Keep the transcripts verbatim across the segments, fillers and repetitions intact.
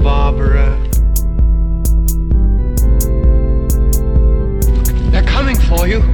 Barbara. They're coming for you.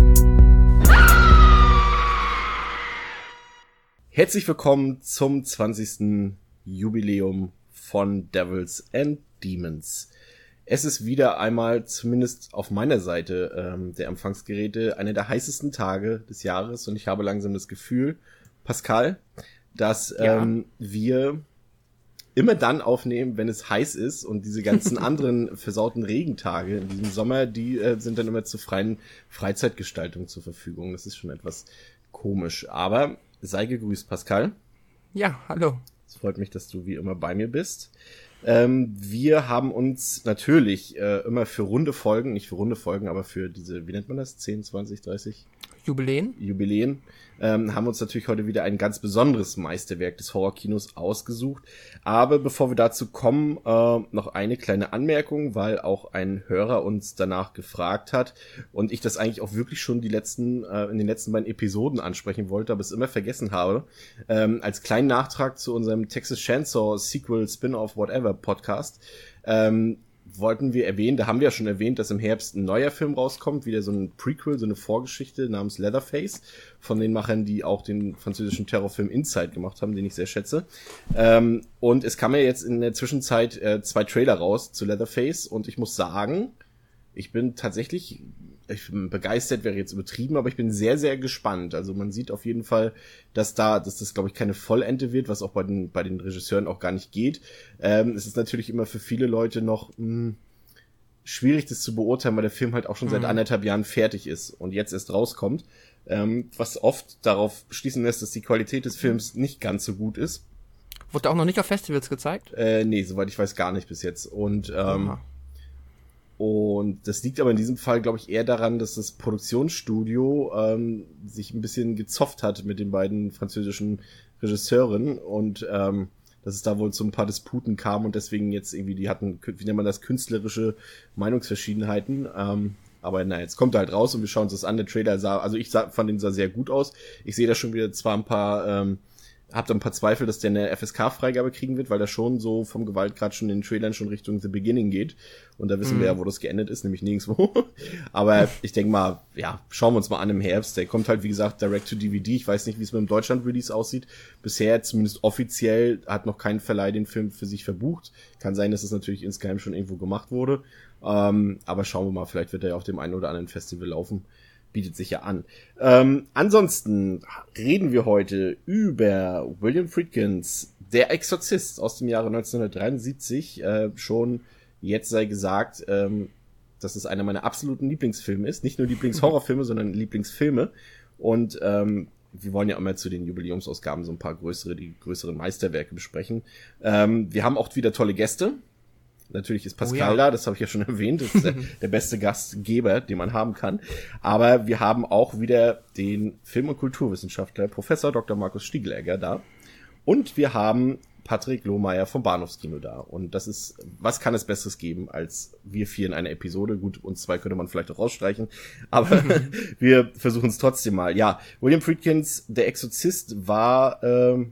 Herzlich willkommen zum zwanzigsten Jubiläum von Devils and Demons. Es ist wieder einmal, zumindest auf meiner Seite ähm, der Empfangsgeräte, einer der heißesten Tage des Jahres und ich habe langsam das Gefühl, Pascal, dass Ja. ähm, wir immer dann aufnehmen, wenn es heiß ist und diese ganzen anderen versauten Regentage in diesem Sommer, die äh, sind dann immer zur freien Freizeitgestaltung zur Verfügung. Das ist schon etwas komisch, aber sei gegrüßt, Pascal. Ja, hallo. Es freut mich, dass du wie immer bei mir bist. Ähm, wir haben uns natürlich äh, immer für runde Folgen, nicht für runde Folgen, aber für diese, wie nennt man das, zehn, zwanzig, dreißig Jubiläen? Jubiläen, ähm, haben uns natürlich heute wieder ein ganz besonderes Meisterwerk des Horrorkinos ausgesucht. Aber bevor wir dazu kommen, äh, noch eine kleine Anmerkung, weil auch ein Hörer uns danach gefragt hat und ich das eigentlich auch wirklich schon die letzten, äh, in den letzten beiden Episoden ansprechen wollte, aber es immer vergessen habe. Ähm, als kleinen Nachtrag zu unserem Texas Chainsaw Sequel, Spin-off, whatever Podcast, ähm, wollten wir erwähnen, da haben wir ja schon erwähnt, dass im Herbst ein neuer Film rauskommt, wieder so ein Prequel, so eine Vorgeschichte namens Leatherface, von den Machern, die auch den französischen Terrorfilm Inside gemacht haben, den ich sehr schätze. Ähm, und es kam ja jetzt in der Zwischenzeit äh, zwei Trailer raus zu Leatherface und ich muss sagen, ich bin tatsächlich, ich bin begeistert, wäre jetzt übertrieben, aber ich bin sehr, sehr gespannt. Also man sieht auf jeden Fall, dass da, dass das, glaube ich, keine Vollente wird, was auch bei den bei den Regisseuren auch gar nicht geht. Ähm, es ist natürlich immer für viele Leute noch mh, schwierig, das zu beurteilen, weil der Film halt auch schon seit Mhm. anderthalb Jahren fertig ist und jetzt erst rauskommt. Ähm, was oft darauf schließen lässt, dass die Qualität des Films nicht ganz so gut ist. Wurde auch noch nicht auf Festivals gezeigt? Äh, nee, soweit ich weiß, gar nicht bis jetzt. Und ähm, Aha. Und das liegt aber in diesem Fall, glaube ich, eher daran, dass das Produktionsstudio ähm, sich ein bisschen gezofft hat mit den beiden französischen Regisseuren und ähm, dass es da wohl zu ein paar Disputen kam und deswegen jetzt irgendwie, die hatten, wie nennt man das, künstlerische Meinungsverschiedenheiten. Ähm, aber na, jetzt kommt er halt raus und wir schauen uns das an. Der Trailer sah, also ich sah, fand den sah sehr gut aus. Ich sehe da schon wieder zwar ein paar, ähm, hab da ein paar Zweifel, dass der eine F S K-Freigabe kriegen wird, weil das schon so vom Gewaltgrad schon in den Trailern schon Richtung The Beginning geht. Und da wissen Mhm. wir ja, wo das geendet ist, nämlich nirgendwo. Aber ich denke mal, ja, schauen wir uns mal an im Herbst. Der kommt halt, wie gesagt, direct to D V D. Ich weiß nicht, wie es mit dem Deutschland-Release aussieht. Bisher, zumindest offiziell, hat noch kein Verleih den Film für sich verbucht. Kann sein, dass es natürlich insgeheim schon irgendwo gemacht wurde. Ähm, aber schauen wir mal, vielleicht wird er ja auf dem einen oder anderen Festival laufen. Bietet sich ja an. Ähm, ansonsten reden wir heute über William Friedkins Der Exorzist aus dem Jahre neunzehnhundertdreiundsiebzig. Äh, schon jetzt sei gesagt, ähm, dass es einer meiner absoluten Lieblingsfilme ist. Nicht nur Lieblingshorrorfilme, sondern Lieblingsfilme. Und ähm, wir wollen ja immer zu den Jubiläumsausgaben so ein paar größere, die größeren Meisterwerke besprechen. Ähm, wir haben auch wieder tolle Gäste. Natürlich ist Pascal Oh ja. da, das habe ich ja schon erwähnt. Das ist der, der beste Gastgeber, den man haben kann. Aber wir haben auch wieder den Film- und Kulturwissenschaftler Professor Doktor Markus Stiegelegger da. Und wir haben Patrick Lohmeier vom Bahnhofskino da. Und das ist, was kann es Besseres geben als wir vier in einer Episode? Gut, uns zwei könnte man vielleicht auch rausstreichen. Aber wir versuchen es trotzdem mal. Ja, William Friedkins Der Exorzist war, ähm,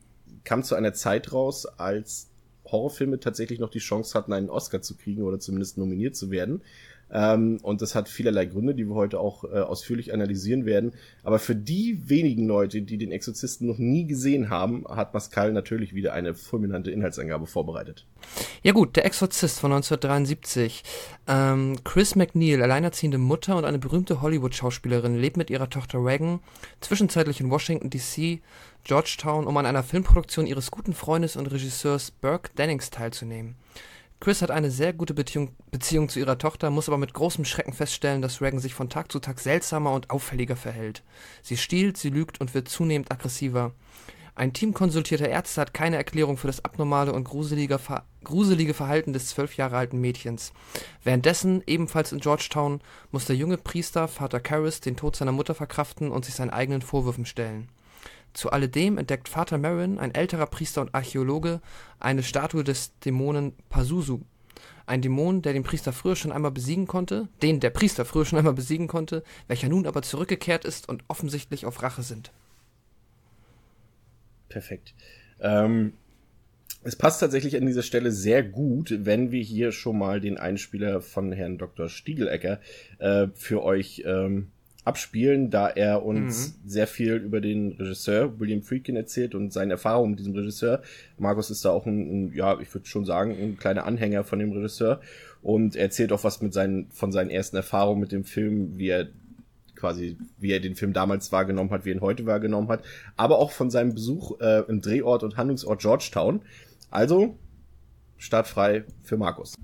kam zu einer Zeit raus, als Horrorfilme tatsächlich noch die Chance hatten, einen Oscar zu kriegen oder zumindest nominiert zu werden. Ähm, und das hat vielerlei Gründe, die wir heute auch äh, ausführlich analysieren werden. Aber für die wenigen Leute, die den Exorzisten noch nie gesehen haben, hat Pascal natürlich wieder eine fulminante Inhaltsangabe vorbereitet. Ja gut, Der Exorzist von neunzehnhundertdreiundsiebzig. Ähm, Chris MacNeil, alleinerziehende Mutter und eine berühmte Hollywood-Schauspielerin, lebt mit ihrer Tochter Regan zwischenzeitlich in Washington D C, Georgetown, um an einer Filmproduktion ihres guten Freundes und Regisseurs Burke Dennings teilzunehmen. Chris hat eine sehr gute Beziehung, Beziehung zu ihrer Tochter, muss aber mit großem Schrecken feststellen, dass Regan sich von Tag zu Tag seltsamer und auffälliger verhält. Sie stiehlt, sie lügt und wird zunehmend aggressiver. Ein Team konsultierter Ärzte hat keine Erklärung für das abnormale und gruselige, Ver- gruselige Verhalten des zwölf Jahre alten Mädchens. Währenddessen, ebenfalls in Georgetown, muss der junge Priester, Vater Karras, den Tod seiner Mutter verkraften und sich seinen eigenen Vorwürfen stellen. Zu alledem entdeckt Vater Merrin, ein älterer Priester und Archäologe, eine Statue des Dämonen Pazuzu. Ein Dämon, der den Priester früher schon einmal besiegen konnte, den der Priester früher schon einmal besiegen konnte, welcher nun aber zurückgekehrt ist und offensichtlich auf Rache sind. Perfekt. Ähm, Es passt tatsächlich an dieser Stelle sehr gut, wenn wir hier schon mal den Einspieler von Herrn Doktor Stiegelecker äh, für euch ähm, abspielen, da er uns mhm. sehr viel über den Regisseur William Friedkin erzählt und seine Erfahrungen mit diesem Regisseur. Markus ist da auch ein, ein ja, ich würde schon sagen, ein kleiner Anhänger von dem Regisseur und er erzählt auch was mit seinen, von seinen ersten Erfahrungen mit dem Film, wie er quasi, wie er den Film damals wahrgenommen hat, wie er ihn heute wahrgenommen hat, aber auch von seinem Besuch äh, im Drehort und Handlungsort Georgetown. Also, startfrei für Markus.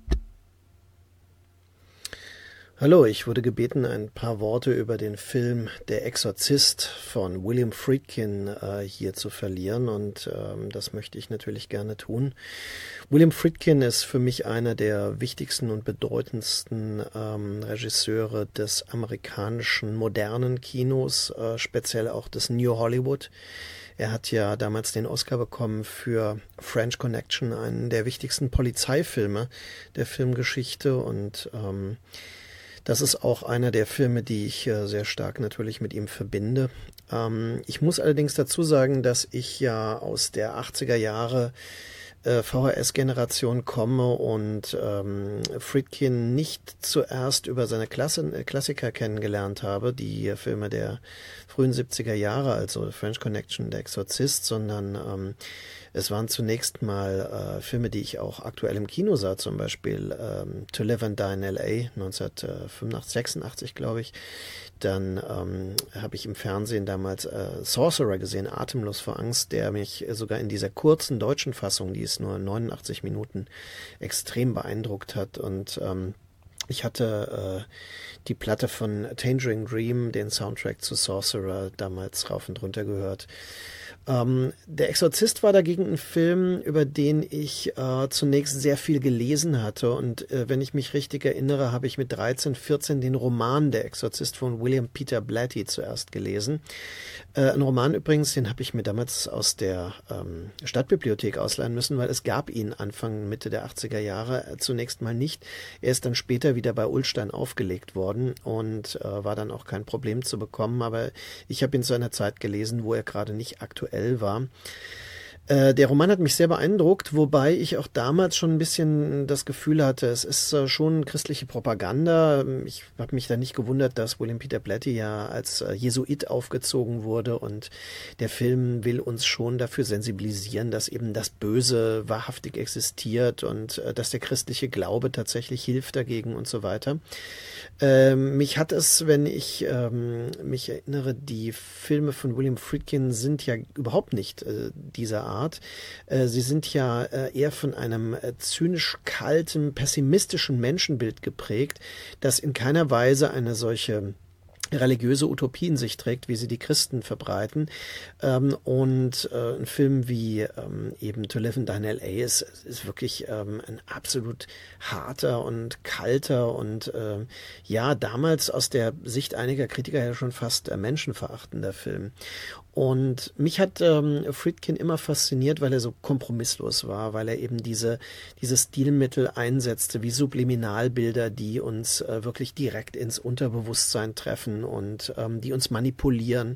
Hallo, ich wurde gebeten, ein paar Worte über den Film Der Exorzist von William Friedkin äh, hier zu verlieren und ähm, das möchte ich natürlich gerne tun. William Friedkin ist für mich einer der wichtigsten und bedeutendsten ähm, Regisseure des amerikanischen modernen Kinos, äh, speziell auch des New Hollywood. Er hat ja damals den Oscar bekommen für French Connection, einen der wichtigsten Polizeifilme der Filmgeschichte und ähm, das ist auch einer der Filme, die ich äh, sehr stark natürlich mit ihm verbinde. Ähm, ich muss allerdings dazu sagen, dass ich ja aus der achtziger Jahre äh, V H S-Generation komme und ähm, Friedkin nicht zuerst über seine Klasse, äh, Klassiker kennengelernt habe, die äh, Filme der frühen siebziger Jahre, also The French Connection, Der Exorzist, sondern ähm, es waren zunächst mal äh, Filme, die ich auch aktuell im Kino sah, zum Beispiel ähm, To Live and Die in L A neunzehnhundertfünfundachtzig, sechsundachtzig, glaube ich. Dann ähm, habe ich im Fernsehen damals äh, Sorcerer gesehen, Atemlos vor Angst, der mich sogar in dieser kurzen deutschen Fassung, die ist nur neunundachtzig Minuten, extrem beeindruckt hat. Und ähm, ich hatte äh, die Platte von Tangerine Dream, den Soundtrack zu Sorcerer, damals rauf und runter gehört. Ähm, Der Exorzist war dagegen ein Film, über den ich äh, zunächst sehr viel gelesen hatte und äh, wenn ich mich richtig erinnere, habe ich mit dreizehn, vierzehn den Roman Der Exorzist von William Peter Blatty zuerst gelesen. Äh, ein Roman übrigens, den habe ich mir damals aus der ähm, Stadtbibliothek ausleihen müssen, weil es gab ihn Anfang, Mitte der achtziger Jahre äh, zunächst mal nicht. Er ist dann später wieder bei Ullstein aufgelegt worden und äh, war dann auch kein Problem zu bekommen, aber ich habe ihn zu einer Zeit gelesen, wo er gerade nicht aktuell war. Äh, der Roman hat mich sehr beeindruckt, wobei ich auch damals schon ein bisschen das Gefühl hatte, es ist äh, schon christliche Propaganda. Ich habe mich da nicht gewundert, dass William Peter Blatty ja als äh, Jesuit aufgezogen wurde und der Film will uns schon dafür sensibilisieren, dass eben das Böse wahrhaftig existiert und äh, dass der christliche Glaube tatsächlich hilft dagegen und so weiter. Ähm, mich hat es, wenn ich ähm, mich erinnere, die Filme von William Friedkin sind ja überhaupt nicht äh, dieser Art. Äh, sie sind ja äh, eher von einem äh, zynisch kalten, pessimistischen Menschenbild geprägt, das in keiner Weise eine solche religiöse Utopie in sich trägt, wie sie die Christen verbreiten. Ähm, und äh, ein Film wie ähm, eben To Live and Die in L A ist, ist wirklich ähm, ein absolut harter und kalter und äh, ja, damals aus der Sicht einiger Kritiker ja schon fast äh, menschenverachtender Film. Und mich hat ähm, Friedkin immer fasziniert, weil er so kompromisslos war, weil er eben diese, diese Stilmittel einsetzte, wie Subliminalbilder, die uns äh, wirklich direkt ins Unterbewusstsein treffen und ähm, die uns manipulieren.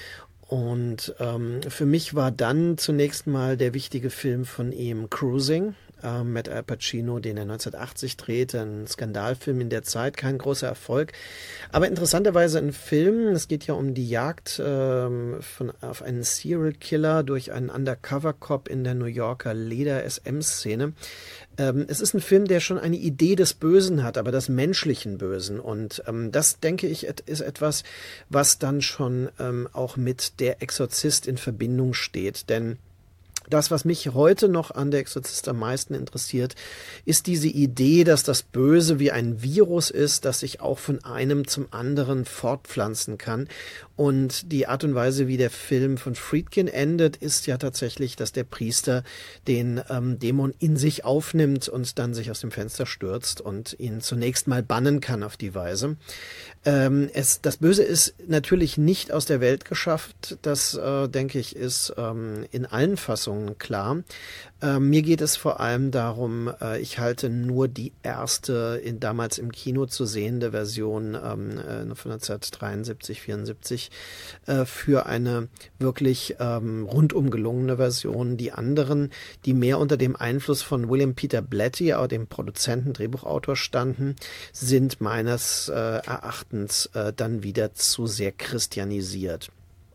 Und ähm, für mich war dann zunächst mal der wichtige Film von ihm Cruising äh, mit Al Pacino, den er neunzehnhundertachtzig drehte, ein Skandalfilm in der Zeit, kein großer Erfolg, aber interessanterweise ein Film. Es geht ja um die Jagd ähm, von, auf einen Serial Killer durch einen Undercover-Cop in der New Yorker Leder-S M-Szene. Ähm, es ist ein Film, der schon eine Idee des Bösen hat, aber des menschlichen Bösen. Und ähm, das, denke ich, ist etwas, was dann schon ähm, auch mit Der Exorzist in Verbindung steht. Denn das, was mich heute noch an Der Exorzist am meisten interessiert, ist diese Idee, dass das Böse wie ein Virus ist, das sich auch von einem zum anderen fortpflanzen kann. Und die Art und Weise, wie der Film von Friedkin endet, ist ja tatsächlich, dass der Priester den ähm, Dämon in sich aufnimmt und dann sich aus dem Fenster stürzt und ihn zunächst mal bannen kann auf die Weise. Ähm, es, das Böse ist natürlich nicht aus der Welt geschafft. Das, äh, denke ich, ist ähm, in allen Fassungen klar. Äh, mir geht es vor allem darum, äh, ich halte nur die erste in, damals im Kino zu sehende Version ähm, von neunzehnhundertdreiundsiebzig, vierundsiebzig ich äh, für eine wirklich ähm, rundum gelungene Version. Die anderen, die mehr unter dem Einfluss von William Peter Blatty, auch dem Produzenten, Drehbuchautor, standen, sind meines äh, Erachtens äh, dann wieder zu sehr christianisiert.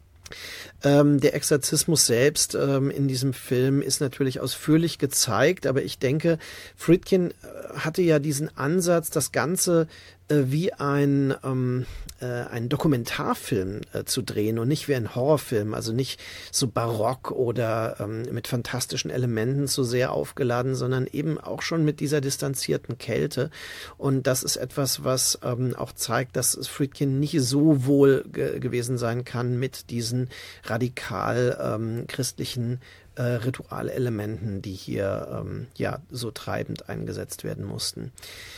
Ähm, der Exorzismus selbst ähm, in diesem Film ist natürlich ausführlich gezeigt, aber ich denke, Friedkin äh, hatte ja diesen Ansatz, das Ganze äh, wie ein, ähm, äh, ein Dokumentarfilm äh, zu drehen und nicht wie ein Horrorfilm, also nicht so barock oder ähm, mit fantastischen Elementen so sehr aufgeladen, sondern eben auch schon mit dieser distanzierten Kälte. Und das ist etwas, was ähm, auch zeigt, dass Friedkin nicht so wohl ge- gewesen sein kann mit diesen radikal ähm, christlichen äh, Ritualelementen, die hier ähm, ja so treibend eingesetzt werden mussten.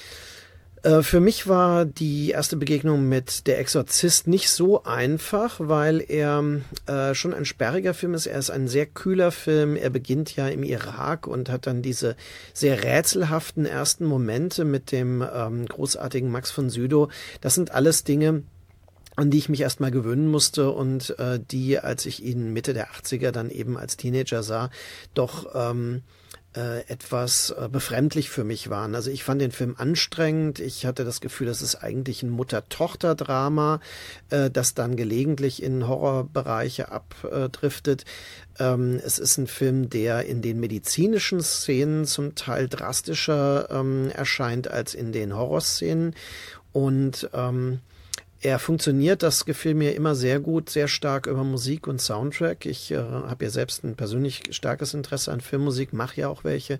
Äh, für mich war die erste Begegnung mit Der Exorzist nicht so einfach, weil er äh, schon ein sperriger Film ist. Er ist ein sehr kühler Film. Er beginnt ja im Irak und hat dann diese sehr rätselhaften ersten Momente mit dem ähm, großartigen Max von Sydow. Das sind alles Dinge, an die ich mich erstmal gewöhnen musste und äh, die, als ich ihn Mitte der achtziger dann eben als Teenager sah, doch ähm, äh, etwas äh, befremdlich für mich waren. Also ich fand den Film anstrengend. Ich hatte das Gefühl, das ist eigentlich ein Mutter-Tochter-Drama, äh, das dann gelegentlich in Horrorbereiche abdriftet. Ähm, es ist ein Film, der in den medizinischen Szenen zum Teil drastischer ähm, erscheint als in den Horrorszenen und ähm, er funktioniert, das gefiel mir immer sehr gut, sehr stark über Musik und Soundtrack. Ich äh, habe ja selbst ein persönlich starkes Interesse an Filmmusik, mache ja auch welche.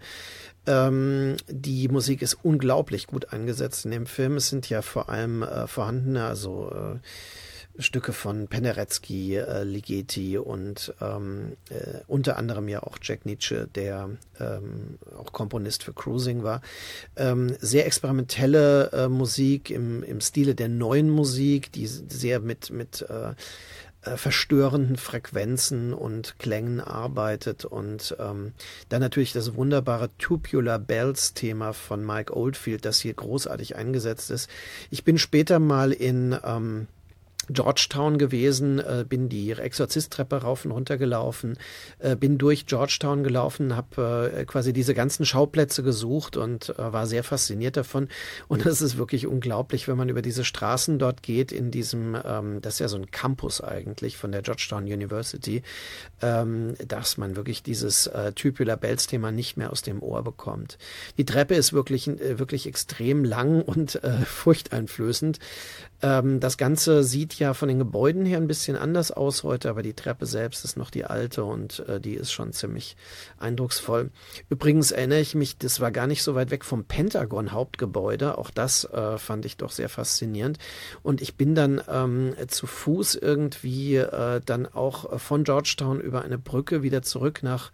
Ähm, die Musik ist unglaublich gut eingesetzt in dem Film. Es sind ja vor allem äh, vorhandene, also äh, Stücke von Penderecki, äh, Ligeti und ähm, äh, unter anderem ja auch Jack Nitzsche, der ähm, auch Komponist für Cruising war. Ähm, sehr experimentelle äh, Musik im, im Stile der neuen Musik, die sehr mit, mit äh, äh, verstörenden Frequenzen und Klängen arbeitet und ähm, dann natürlich das wunderbare Tubular Bells Thema von Mike Oldfield, das hier großartig eingesetzt ist. Ich bin später mal in ähm, Georgetown gewesen, äh, bin die Exorzist-Treppe rauf und runter gelaufen, äh, bin durch Georgetown gelaufen, habe äh, quasi diese ganzen Schauplätze gesucht und äh, war sehr fasziniert davon. Und es ist wirklich unglaublich, wenn man über diese Straßen dort geht, in diesem, ähm, das ist ja so ein Campus eigentlich von der Georgetown University, ähm, dass man wirklich dieses äh, Tubular Bells-Thema nicht mehr aus dem Ohr bekommt. Die Treppe ist wirklich, äh, wirklich extrem lang und äh, furchteinflößend. Ähm, das Ganze sieht ja von den Gebäuden her ein bisschen anders aus heute, aber die Treppe selbst ist noch die alte und äh, die ist schon ziemlich eindrucksvoll. Übrigens erinnere ich mich, das war gar nicht so weit weg vom Pentagon-Hauptgebäude. Auch das äh, fand ich doch sehr faszinierend. Und ich bin dann ähm, zu Fuß irgendwie äh, dann auch von Georgetown über eine Brücke wieder zurück nach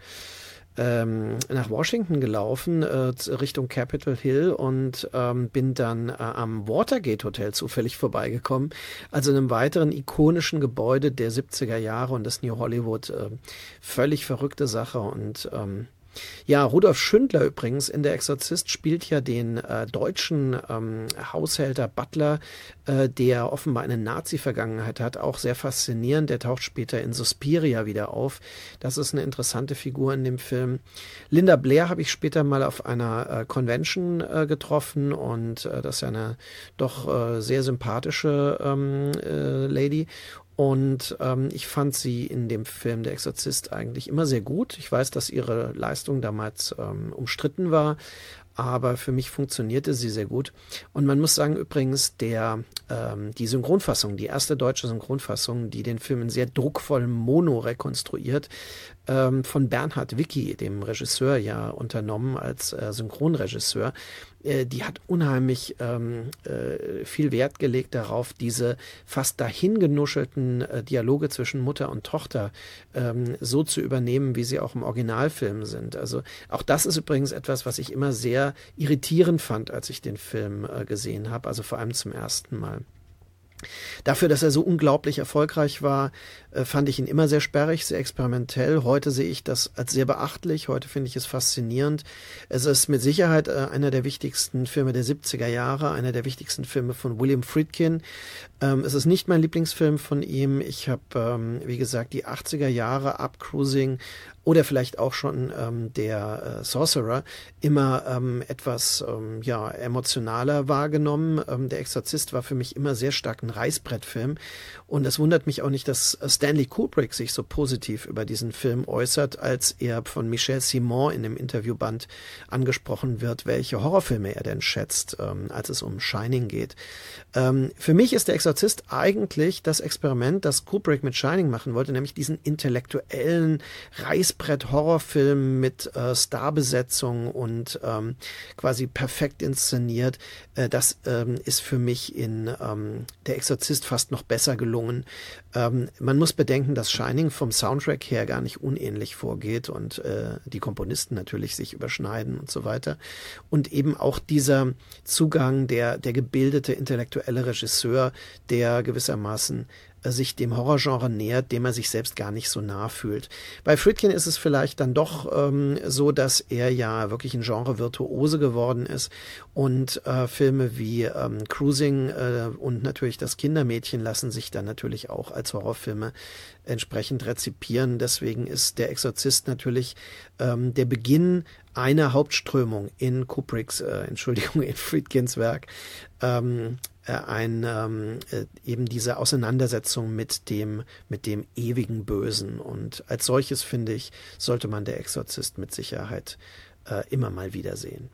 nach Washington gelaufen, äh, Richtung Capitol Hill und ähm, bin dann äh, am Watergate Hotel zufällig vorbeigekommen, also einem weiteren ikonischen Gebäude der siebziger Jahre und des New Hollywood. Äh, völlig verrückte Sache und ähm, ja, Rudolf Schündler übrigens in Der Exorzist spielt ja den äh, deutschen ähm, Haushälter Butler, äh, der offenbar eine Nazi-Vergangenheit hat, auch sehr faszinierend. Der taucht später in Suspiria wieder auf. Das ist eine interessante Figur in dem Film. Linda Blair habe ich später mal auf einer äh, Convention äh, getroffen und äh, das ist ja eine doch äh, sehr sympathische ähm, äh, Lady. Und ähm, ich fand sie in dem Film Der Exorzist eigentlich immer sehr gut. Ich weiß, dass ihre Leistung damals ähm, umstritten war, aber für mich funktionierte sie sehr gut. Und man muss sagen übrigens, der ähm, die Synchronfassung, die erste deutsche Synchronfassung, die den Film in sehr druckvollem Mono rekonstruiert, ähm, von Bernhard Wicki, dem Regisseur, ja unternommen als äh, Synchronregisseur, äh, die hat unheimlich ähm, äh, viel Wert gelegt darauf, diese fast dahingenuschelten äh, Dialoge zwischen Mutter und Tochter ähm, so zu übernehmen, wie sie auch im Originalfilm sind. Also auch das ist übrigens etwas, was ich immer sehr irritierend fand, als ich den Film äh, gesehen habe, also vor allem zum ersten Mal. Dafür, dass er so unglaublich erfolgreich war, äh, fand ich ihn immer sehr sperrig, sehr experimentell. Heute sehe ich das als sehr beachtlich. Heute finde ich es faszinierend. Es ist mit Sicherheit äh, einer der wichtigsten Filme der siebziger Jahre, einer der wichtigsten Filme von William Friedkin. Ähm, es ist nicht mein Lieblingsfilm von ihm. Ich habe, ähm, wie gesagt, die achtziger Jahre, Up Cruising oder vielleicht auch schon ähm, der äh, Sorcerer immer ähm, etwas ähm, ja emotionaler wahrgenommen. Ähm, der Exorzist war für mich immer sehr stark ein Reißbrettfilm und es wundert mich auch nicht, dass Stanley Kubrick sich so positiv über diesen Film äußert, als er von Michel Simon in dem Interviewband angesprochen wird, welche Horrorfilme er denn schätzt, ähm, als es um Shining geht. Ähm, für mich ist der Exorzist eigentlich das Experiment, das Kubrick mit Shining machen wollte, nämlich diesen intellektuellen Reißbrett-Horrorfilm mit äh, Starbesetzung und ähm, quasi perfekt inszeniert. Äh, das ähm, ist für mich in ähm, Der Exorzist fast noch besser gelungen. Ähm, man muss bedenken, dass Shining vom Soundtrack her gar nicht unähnlich vorgeht und äh, die Komponisten natürlich sich überschneiden und so weiter. Und eben auch dieser Zugang, der, der gebildete intellektuelle Regisseur, der gewissermaßen sich dem Horrorgenre nähert, dem er sich selbst gar nicht so nah fühlt. Bei Friedkin ist es vielleicht dann doch ähm, so, dass er ja wirklich ein Genre-Virtuose geworden ist und äh, Filme wie ähm, Cruising äh, und natürlich Das Kindermädchen lassen sich dann natürlich auch als Horrorfilme entsprechend rezipieren. Deswegen ist Der Exorzist natürlich ähm, der Beginn einer Hauptströmung in Kubricks, äh, Entschuldigung, in Friedkins Werk, ähm, ein ähm, eben diese Auseinandersetzung mit dem mit dem ewigen Bösen, und als solches, finde ich, sollte man Der Exorzist mit Sicherheit äh, immer mal wieder sehen.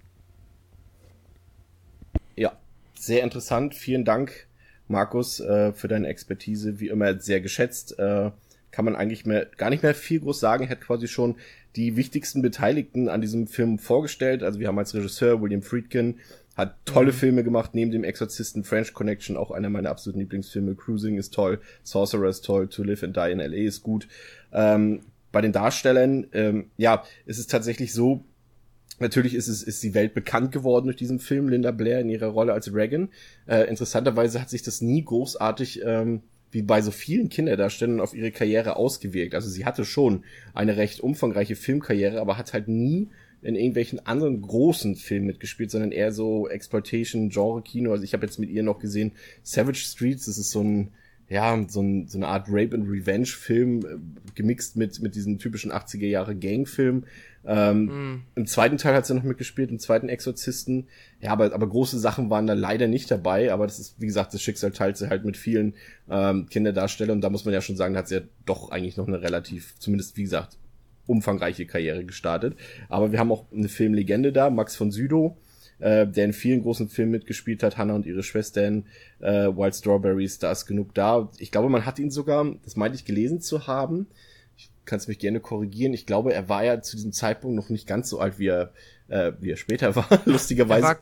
Ja, sehr interessant. Vielen Dank, Markus, äh, für deine Expertise. Wie immer sehr geschätzt. Äh, kann man eigentlich mehr, gar nicht mehr viel groß sagen. Er hat quasi schon die wichtigsten Beteiligten an diesem Film vorgestellt. Also wir haben als Regisseur William Friedkin, hat tolle mhm. Filme gemacht, neben dem Exorzisten, French Connection, auch einer meiner absoluten Lieblingsfilme. Cruising ist toll, Sorcerer ist toll, To Live and Die in L A ist gut. Ähm, bei den Darstellern, ähm, ja, es ist tatsächlich so, natürlich ist es ist die Welt bekannt geworden durch diesen Film, Linda Blair in ihrer Rolle als Regan. Äh, interessanterweise hat sich das nie großartig, ähm, wie bei so vielen Kinderdarstellern, auf ihre Karriere ausgewirkt. Also sie hatte schon eine recht umfangreiche Filmkarriere, aber hat halt nie in irgendwelchen anderen großen Filmen mitgespielt, sondern eher so Exploitation, Genre-Kino. Also ich habe jetzt mit ihr noch gesehen Savage Streets, das ist so ein, ja, so, ein, so eine Art Rape-and-Revenge-Film, äh, gemixt mit mit diesen typischen achtziger Jahre Gang-Film. Ähm, mm. Im zweiten Teil hat sie noch mitgespielt, im zweiten Exorzisten. Ja, aber aber große Sachen waren da leider nicht dabei, aber das ist, wie gesagt, das Schicksal teilt sie halt mit vielen ähm, Kinderdarstellern, und da muss man ja schon sagen, da hat sie ja doch eigentlich noch eine relativ, zumindest wie gesagt, umfangreiche Karriere gestartet. Aber wir haben auch eine Filmlegende da, Max von Sydow, äh, der in vielen großen Filmen mitgespielt hat, Hannah und ihre Schwestern, äh, Wild Strawberries, da ist genug da. Ich glaube, man hat ihn sogar, das meinte ich, gelesen zu haben. Ich kann es mich gerne korrigieren. Ich glaube, er war ja zu diesem Zeitpunkt noch nicht ganz so alt, wie er, äh, wie er später war, lustigerweise. Er war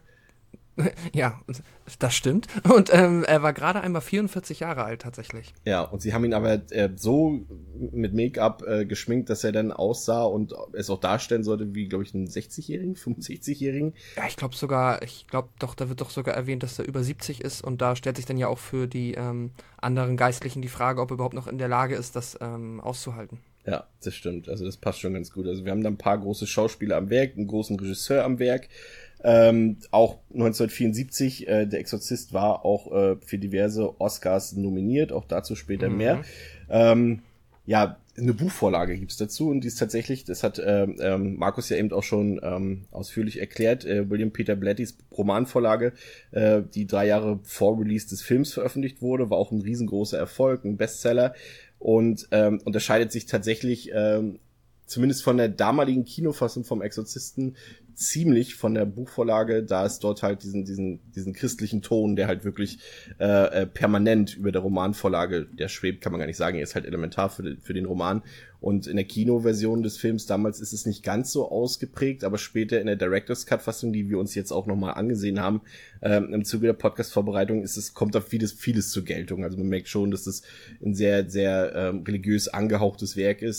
Ja, das stimmt. Und ähm, er war gerade einmal vierundvierzig Jahre alt tatsächlich. Ja, und sie haben ihn aber äh, so mit Make-up äh, geschminkt, dass er dann aussah und es auch darstellen sollte wie, glaube ich, einen sechzigjährigen, fünfundsechzigjährigen. Ja, ich glaube sogar, ich glaube doch, da wird doch sogar erwähnt, dass er über siebzig ist, und da stellt sich dann ja auch für die ähm, anderen Geistlichen die Frage, ob er überhaupt noch in der Lage ist, das ähm, auszuhalten. Ja, das stimmt. Also das passt schon ganz gut. Also wir haben da ein paar große Schauspieler am Werk, einen großen Regisseur am Werk. Ähm, auch neunzehnhundertvierundsiebzig, äh, der Exorzist war auch äh, für diverse Oscars nominiert, auch dazu später mhm. mehr. Ähm, ja, eine Buchvorlage gibt's dazu, und die ist tatsächlich, das hat äh, ähm, Markus ja eben auch schon ähm, ausführlich erklärt, äh, William Peter Blattys Romanvorlage, äh, die drei Jahre vor Release des Films veröffentlicht wurde, war auch ein riesengroßer Erfolg, ein Bestseller, und ähm, unterscheidet sich tatsächlich ähm, zumindest von der damaligen Kinofassung vom Exorzisten ziemlich von der Buchvorlage, da es dort halt diesen diesen diesen christlichen Ton, der halt wirklich äh, äh, permanent über der Romanvorlage, der schwebt, kann man gar nicht sagen, er ist halt elementar für den, für den Roman. Und in der Kinoversion des Films damals ist es nicht ganz so ausgeprägt, aber später in der Director's Cut Fassung, die wir uns jetzt auch nochmal angesehen haben, ähm, im Zuge der Podcast-Vorbereitung, ist es, kommt da vieles vieles zur Geltung. Also man merkt schon, dass es ein sehr sehr ähm, religiös angehauchtes Werk ist.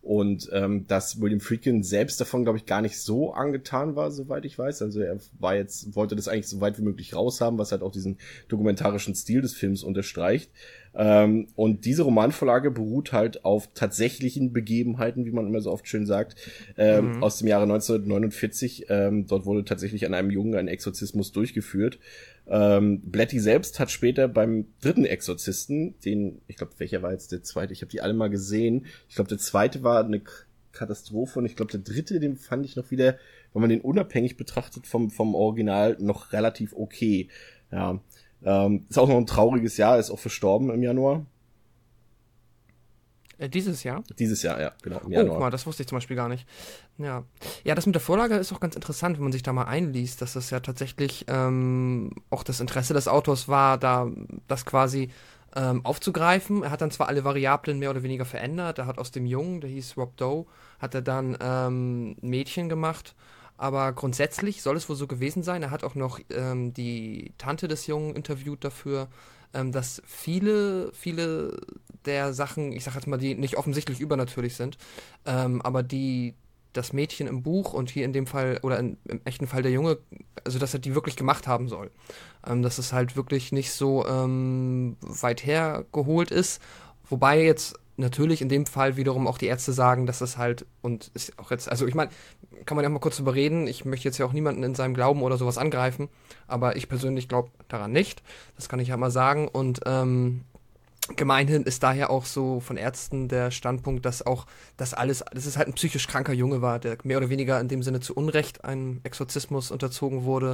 Und ähm, dass William Friedkin selbst davon, glaube ich, gar nicht so angetan war, soweit ich weiß. Also er war jetzt, wollte das eigentlich so weit wie möglich raushaben, was halt auch diesen dokumentarischen Stil des Films unterstreicht. Ähm, und diese Romanvorlage beruht halt auf tatsächlichen Begebenheiten, wie man immer so oft schön sagt, ähm, mhm. aus dem Jahre neunzehnhundertneunundvierzig. Ähm, dort wurde tatsächlich an einem Jungen ein Exorzismus durchgeführt. Ähm, Blatty selbst hat später beim dritten Exorzisten, den, ich glaube, welcher war jetzt der zweite? Ich habe die alle mal gesehen. Ich glaube, der zweite war eine Katastrophe und ich glaube, der dritte, den fand ich noch wieder, wenn man den unabhängig betrachtet vom vom Original, noch relativ okay. Ja, ähm, ist auch noch ein trauriges Jahr, ist auch verstorben im Januar. Äh, dieses Jahr? Dieses Jahr, ja, genau, im Oh, Januar. guck mal, das wusste ich zum Beispiel gar nicht. Ja, ja, das mit der Vorlage ist auch ganz interessant, wenn man sich da mal einliest, dass das ja tatsächlich ähm, auch das Interesse des Autors war, da das quasi ähm, aufzugreifen. Er hat dann zwar alle Variablen mehr oder weniger verändert. Er hat aus dem Jungen, der hieß Rob Doe, hat er dann ähm, ein Mädchen gemacht. Aber grundsätzlich soll es wohl so gewesen sein. Er hat auch noch ähm, die Tante des Jungen interviewt dafür, ähm, dass viele, viele der Sachen, ich sag jetzt mal, die nicht offensichtlich übernatürlich sind, ähm, aber die das Mädchen im Buch und hier in dem Fall, oder in, im echten Fall der Junge, also dass er die wirklich gemacht haben soll. Ähm, dass es halt wirklich nicht so ähm, weit hergeholt ist. Wobei jetzt natürlich in dem Fall wiederum auch die Ärzte sagen, dass das halt, und ist auch jetzt, also ich meine, kann man ja mal kurz drüber reden, ich möchte jetzt ja auch niemanden in seinem Glauben oder sowas angreifen, aber ich persönlich glaube daran nicht, das kann ich ja mal sagen, und ähm, gemeinhin ist daher auch so von Ärzten der Standpunkt, dass auch das alles, dass es halt ein psychisch kranker Junge war, der mehr oder weniger in dem Sinne zu Unrecht einem Exorzismus unterzogen wurde,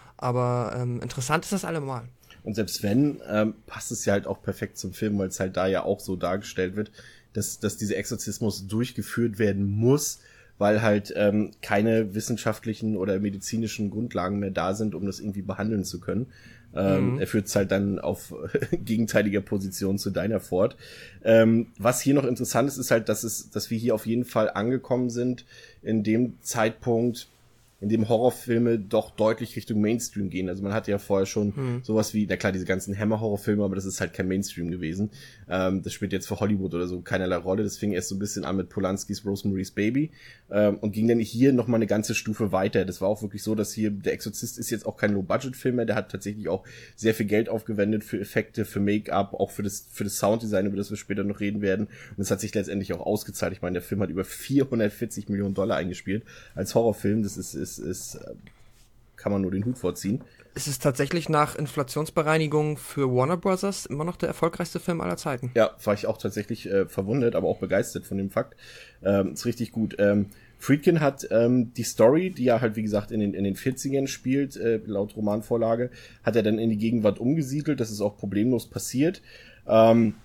aber ähm, interessant ist das allemal. Und selbst wenn, ähm, passt es ja halt auch perfekt zum Film, weil es halt da ja auch so dargestellt wird, dass, dass dieser Exorzismus durchgeführt werden muss, weil halt ähm, keine wissenschaftlichen oder medizinischen Grundlagen mehr da sind, um das irgendwie behandeln zu können. Ähm, mhm. Er führt es halt dann auf gegenteiliger Position zu deiner fort. Ähm, was hier noch interessant ist, ist halt, dass es, dass wir hier auf jeden Fall angekommen sind in dem Zeitpunkt, in dem Horrorfilme doch deutlich Richtung Mainstream gehen. Also man hatte ja vorher schon hm. sowas wie, na klar, diese ganzen Hammer-Horrorfilme, aber das ist halt kein Mainstream gewesen. Ähm, das spielt jetzt für Hollywood oder so keinerlei Rolle. Das fing erst so ein bisschen an mit Polanskis Rosemary's Baby ähm, und ging dann hier nochmal eine ganze Stufe weiter. Das war auch wirklich so, dass hier der Exorzist ist jetzt auch kein Low-Budget-Film mehr. Der hat tatsächlich auch sehr viel Geld aufgewendet für Effekte, für Make-up, auch für das für das Sounddesign, über das wir später noch reden werden. Und das hat sich letztendlich auch ausgezahlt. Ich meine, der Film hat über vierhundertvierzig Millionen Dollar eingespielt als Horrorfilm. Das ist, ist ist, kann man nur den Hut vorziehen. Es ist tatsächlich nach Inflationsbereinigung für Warner Brothers immer noch der erfolgreichste Film aller Zeiten. Ja, war ich auch tatsächlich äh, verwundert, aber auch begeistert von dem Fakt. Ähm, ist richtig gut. Ähm, Friedkin hat ähm, die Story, die ja halt wie gesagt in den in den vierzigern spielt, äh, laut Romanvorlage, hat er dann in die Gegenwart umgesiedelt. Das ist auch problemlos passiert. Ähm,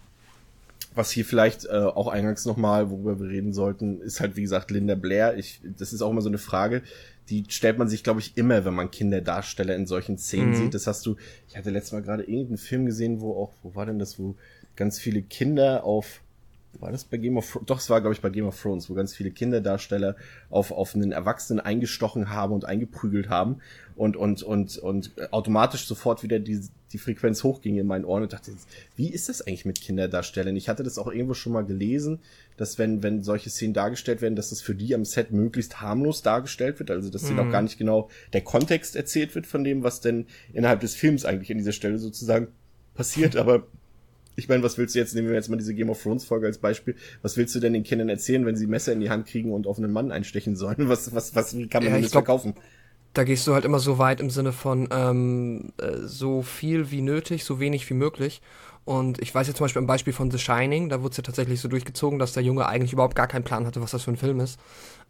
Was hier vielleicht äh, auch eingangs nochmal, worüber wir reden sollten, ist halt, wie gesagt, Linda Blair. Ich, das ist auch immer so eine Frage, die stellt man sich, glaube ich, immer, wenn man Kinderdarsteller in solchen Szenen mhm. sieht. Das hast du, ich hatte letztes Mal gerade irgendeinen Film gesehen, wo auch, wo war denn das, wo ganz viele Kinder auf, war das bei Game of Thrones? Doch, es war, glaube ich, bei Game of Thrones, wo ganz viele Kinderdarsteller auf, auf einen Erwachsenen eingestochen haben und eingeprügelt haben und, und, und, und automatisch sofort wieder die, die Frequenz hochging in meinen Ohren und dachte, wie ist das eigentlich mit Kinderdarstellern? Ich hatte das auch irgendwo schon mal gelesen, dass wenn, wenn solche Szenen dargestellt werden, dass das für die am Set möglichst harmlos dargestellt wird, also dass denen mhm. auch gar nicht genau der Kontext erzählt wird von dem, was denn innerhalb des Films eigentlich an dieser Stelle sozusagen passiert, aber ich meine, was willst du jetzt, nehmen wir jetzt mal diese Game of Thrones Folge als Beispiel, was willst du denn den Kindern erzählen, wenn sie Messer in die Hand kriegen und auf einen Mann einstechen sollen? Was, was, was, wie kann man ja, das glaub, verkaufen? Da gehst du halt immer so weit im Sinne von ähm, äh, so viel wie nötig, so wenig wie möglich. Und ich weiß jetzt zum Beispiel am Beispiel von The Shining, da wurde es ja tatsächlich so durchgezogen, dass der Junge eigentlich überhaupt gar keinen Plan hatte, was das für ein Film ist.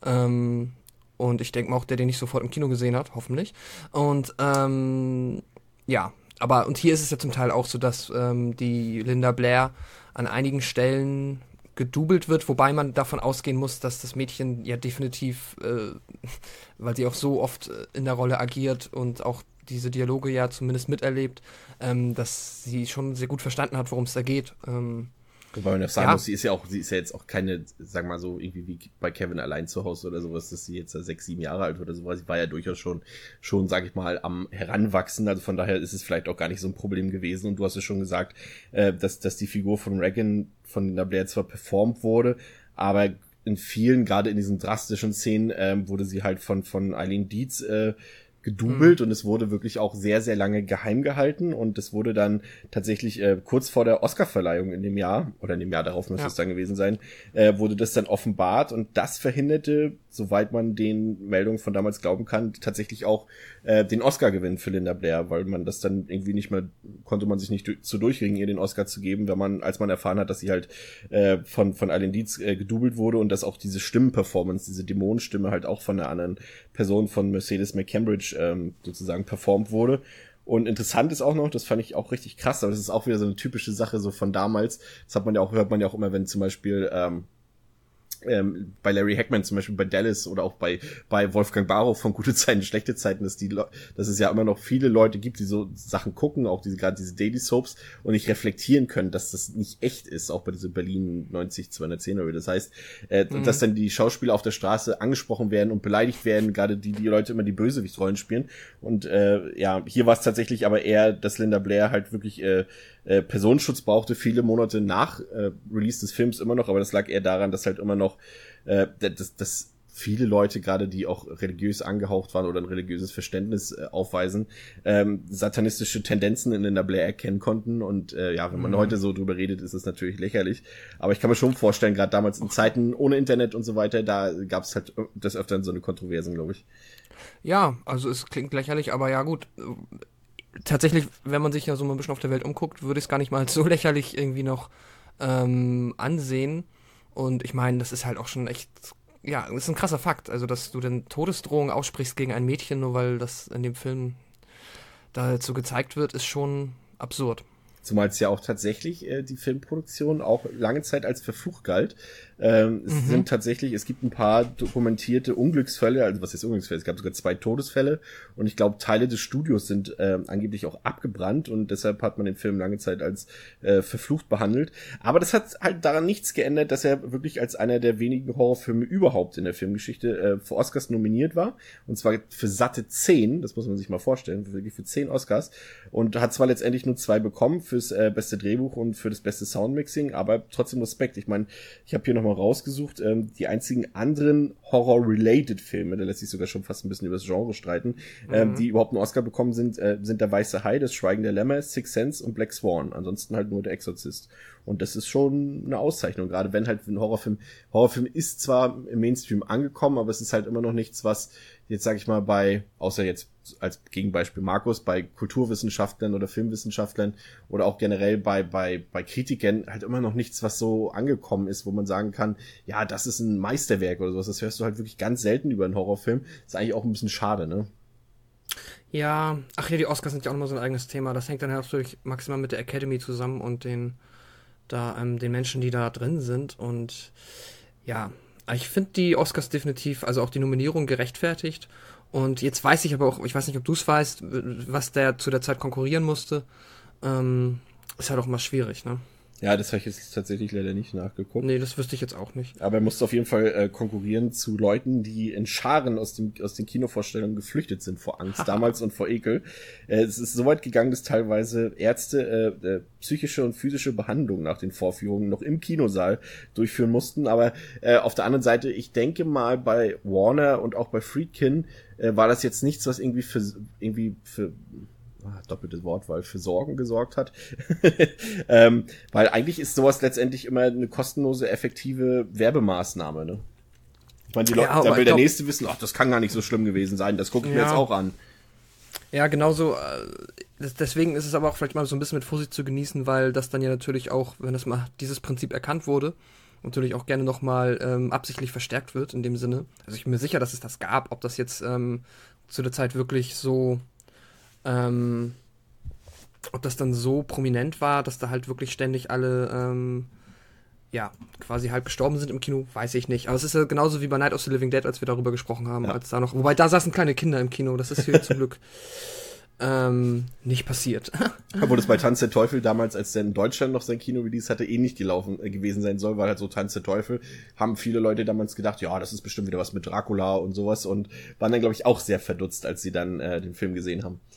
Ähm, und ich denke mal auch, der den nicht sofort im Kino gesehen hat, hoffentlich. Und ähm, ja, aber und hier ist es ja zum Teil auch so, dass ähm, die Linda Blair an einigen Stellen gedoubelt wird, wobei man davon ausgehen muss, dass das Mädchen ja definitiv, äh, weil sie auch so oft in der Rolle agiert und auch diese Dialoge ja zumindest miterlebt, ähm, dass sie schon sehr gut verstanden hat, worum es da geht. Ähm, Wobei man ja sagen ja. muss, sie ist ja auch, sie ist ja jetzt auch keine, sag mal so, irgendwie wie bei Kevin allein zu Hause oder sowas, dass sie jetzt sechs, sieben Jahre alt oder sowas. Sie war ja durchaus schon, schon, sag ich mal, am Heranwachsen. Also von daher ist es vielleicht auch gar nicht so ein Problem gewesen. Und du hast ja schon gesagt, äh, dass, dass die Figur von Regan von Linda Blair zwar performt wurde, aber in vielen, gerade in diesen drastischen Szenen, ähm, wurde sie halt von von Eileen Dietz äh, gedoubelt, mhm. und es wurde wirklich auch sehr, sehr lange geheim gehalten, und es wurde dann tatsächlich äh, kurz vor der Oscarverleihung in dem Jahr, oder in dem Jahr darauf müsste ja. es dann gewesen sein, äh, wurde das dann offenbart, und das verhinderte, soweit man den Meldungen von damals glauben kann, tatsächlich auch äh, den Oscar-Gewinn für Linda Blair, weil man das dann irgendwie nicht mehr, konnte man sich nicht du- zu durchringen, ihr den Oscar zu geben, wenn man, als man erfahren hat, dass sie halt äh, von von Eileen Dietz äh, gedoubelt wurde, und dass auch diese Stimmenperformance, diese Dämonenstimme halt auch von einer anderen Person, von Mercedes McCambridge ähm, sozusagen performt wurde. Und interessant ist auch noch, das fand ich auch richtig krass, aber das ist auch wieder so eine typische Sache so von damals. Das hat man ja auch, hört man ja auch immer, wenn zum Beispiel ähm, ähm, bei Larry Hackman zum Beispiel bei Dallas oder auch bei bei Wolfgang Barrow von Gute Zeiten, Schlechte Zeiten, dass die Le- dass es ja immer noch viele Leute gibt, die so Sachen gucken, auch diese gerade diese Daily Soaps, und nicht reflektieren können, dass das nicht echt ist, auch bei dieser Berlin neunzig zweihundertzehn oder wie das heißt, äh, mhm. dass dann die Schauspieler auf der Straße angesprochen werden und beleidigt werden, gerade die die Leute immer die Bösewichtsrollen spielen, und äh, ja, hier war es tatsächlich aber eher, dass Linda Blair halt wirklich äh, äh, Personenschutz brauchte, viele Monate nach äh, Release des Films immer noch, aber das lag eher daran, dass halt immer noch äh, dass, dass viele Leute, gerade die auch religiös angehaucht waren oder ein religiöses Verständnis äh, aufweisen, ähm, satanistische Tendenzen in Linda Blair erkennen konnten, und äh, ja, wenn man mhm. heute so drüber redet, ist es natürlich lächerlich, aber ich kann mir schon vorstellen, gerade damals in Zeiten ohne Internet und so weiter, da gab es halt des Öfteren so eine Kontroversen, glaube ich. Ja, also es klingt lächerlich, aber ja gut, tatsächlich, wenn man sich ja so mal ein bisschen auf der Welt umguckt, würde ich es gar nicht mal so lächerlich irgendwie noch ähm, ansehen. Und ich meine, das ist halt auch schon echt, ja, das ist ein krasser Fakt. Also, dass du denn Todesdrohungen aussprichst gegen ein Mädchen, nur weil das in dem Film dazu gezeigt wird, ist schon absurd. Zumal es ja auch tatsächlich äh, die Filmproduktion auch lange Zeit als verflucht galt. Ähm, es mhm. sind tatsächlich, es gibt ein paar dokumentierte Unglücksfälle, also was ist Unglücksfälle? Es gab sogar zwei Todesfälle, und ich glaube, Teile des Studios sind äh, angeblich auch abgebrannt, und deshalb hat man den Film lange Zeit als äh, verflucht behandelt. Aber das hat halt daran nichts geändert, dass er wirklich als einer der wenigen Horrorfilme überhaupt in der Filmgeschichte äh, für Oscars nominiert war, und zwar für satte zehn, das muss man sich mal vorstellen, wirklich für zehn Oscars, und hat zwar letztendlich nur zwei bekommen, fürs äh, beste Drehbuch und für das beste Soundmixing, aber trotzdem Respekt. Ich meine, ich habe hier nochmal rausgesucht, ähm, die einzigen anderen Horror-related Filme, da lässt sich sogar schon fast ein bisschen über das Genre streiten, mhm. ähm, die überhaupt einen Oscar bekommen sind, äh, sind Der Weiße Hai, Das Schweigen der Lämmer, Sixth Sense und Black Swan. Ansonsten halt nur Der Exorzist. Und das ist schon eine Auszeichnung, gerade wenn halt ein Horrorfilm, Horrorfilm ist zwar im Mainstream angekommen, aber es ist halt immer noch nichts, was jetzt, sag ich mal, bei, außer jetzt als Gegenbeispiel Markus, bei Kulturwissenschaftlern oder Filmwissenschaftlern oder auch generell bei bei bei Kritikern halt immer noch nichts, was so angekommen ist, wo man sagen kann, ja, das ist ein Meisterwerk oder sowas. Das hörst du halt wirklich ganz selten über einen Horrorfilm. Ist eigentlich auch ein bisschen schade, ne? Ja, ach ja, die Oscars sind ja auch nochmal so ein eigenes Thema. Das hängt dann natürlich maximal mit der Academy zusammen und den da ähm, den Menschen, die da drin sind. Und ja, ich finde die Oscars definitiv, also auch die Nominierung gerechtfertigt. Und jetzt weiß ich aber auch, ich weiß nicht, ob du es weißt, was der zu der Zeit konkurrieren musste. Ähm, ist halt auch mal schwierig, ne? Ja, das habe ich jetzt tatsächlich leider nicht nachgeguckt. Nee, das wüsste ich jetzt auch nicht. Aber er musste auf jeden Fall äh, konkurrieren zu Leuten, die in Scharen aus dem aus den Kinovorstellungen geflüchtet sind vor Angst damals und vor Ekel. Äh, es ist so weit gegangen, dass teilweise Ärzte äh, äh, psychische und physische Behandlung nach den Vorführungen noch im Kinosaal durchführen mussten. Aber äh, auf der anderen Seite, ich denke mal, bei Warner und auch bei Friedkin äh, war das jetzt nichts, was irgendwie für irgendwie für doppeltes Wortwahl, für Sorgen gesorgt hat. ähm, weil eigentlich ist sowas letztendlich immer eine kostenlose, effektive Werbemaßnahme, ne? Ich meine, die Leute, ja, da will der glaub, Nächste wissen, ach, das kann gar nicht so schlimm gewesen sein, das gucke ich ja. mir jetzt auch an. Ja, genau so. Äh, deswegen ist es aber auch vielleicht mal so ein bisschen mit Vorsicht zu genießen, weil das dann ja natürlich auch, wenn das mal dieses Prinzip erkannt wurde, natürlich auch gerne nochmal ähm, absichtlich verstärkt wird in dem Sinne. Also ich bin mir sicher, dass es das gab, ob das jetzt ähm, zu der Zeit wirklich so Ähm, ob das dann so prominent war, dass da halt wirklich ständig alle ähm, ja, quasi halb gestorben sind im Kino, weiß ich nicht. Aber es ist ja genauso wie bei Night of the Living Dead, als wir darüber gesprochen haben, ja. als da noch, wobei da saßen kleine Kinder im Kino, das ist hier zum Glück ähm, nicht passiert. Obwohl das bei Tanz der Teufel damals, als der in Deutschland noch sein Kino-Release hatte, eh nicht gelaufen äh, gewesen sein soll, weil halt so Tanz der Teufel, haben viele Leute damals gedacht, ja, das ist bestimmt wieder was mit Dracula und sowas, und waren dann, glaube ich, auch sehr verdutzt, als sie dann äh, den Film gesehen haben.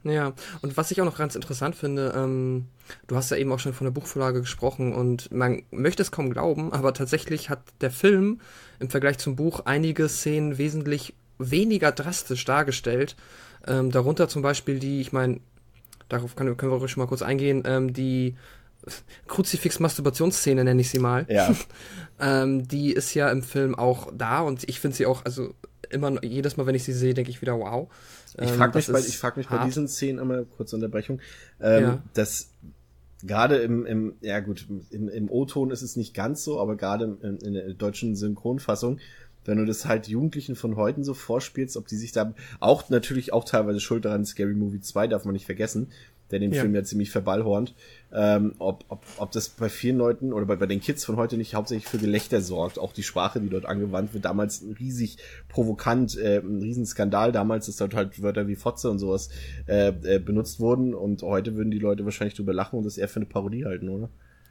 Ja, und was ich auch noch ganz interessant finde, ähm, du hast ja eben auch schon von der Buchvorlage gesprochen und man möchte es kaum glauben, aber tatsächlich hat der Film im Vergleich zum Buch einige Szenen wesentlich weniger drastisch dargestellt. Ähm, darunter zum Beispiel die, ich meine, darauf können, können wir auch schon mal kurz eingehen, ähm, die Kruzifix-Masturbationsszene nenne ich sie mal. Ja. ähm, die ist ja im Film auch da und ich finde sie auch, also immer, jedes Mal, wenn ich sie sehe, denke ich wieder, wow. Ich Ähm, frage mich, das bei, ist ich frag mich bei hart. diesen Szenen immer, kurze Unterbrechung, ähm, Ja. dass gerade im, im, ja gut, im, im O-Ton ist es nicht ganz so, aber gerade in, in der deutschen Synchronfassung, wenn du das halt Jugendlichen von heute so vorspielst, ob die sich da auch natürlich auch teilweise schuld daran, Scary Movie zwei darf man nicht vergessen, der den Ja. Film ja ziemlich verballhornt, ähm, ob, ob, ob das bei vielen Leuten oder bei, bei den Kids von heute nicht hauptsächlich für Gelächter sorgt. Auch die Sprache, die dort angewandt wird, damals riesig provokant, äh, ein Riesenskandal damals, dass dort halt Wörter wie Fotze und sowas äh, äh, benutzt wurden und heute würden die Leute wahrscheinlich drüber lachen und das eher für eine Parodie halten, oder?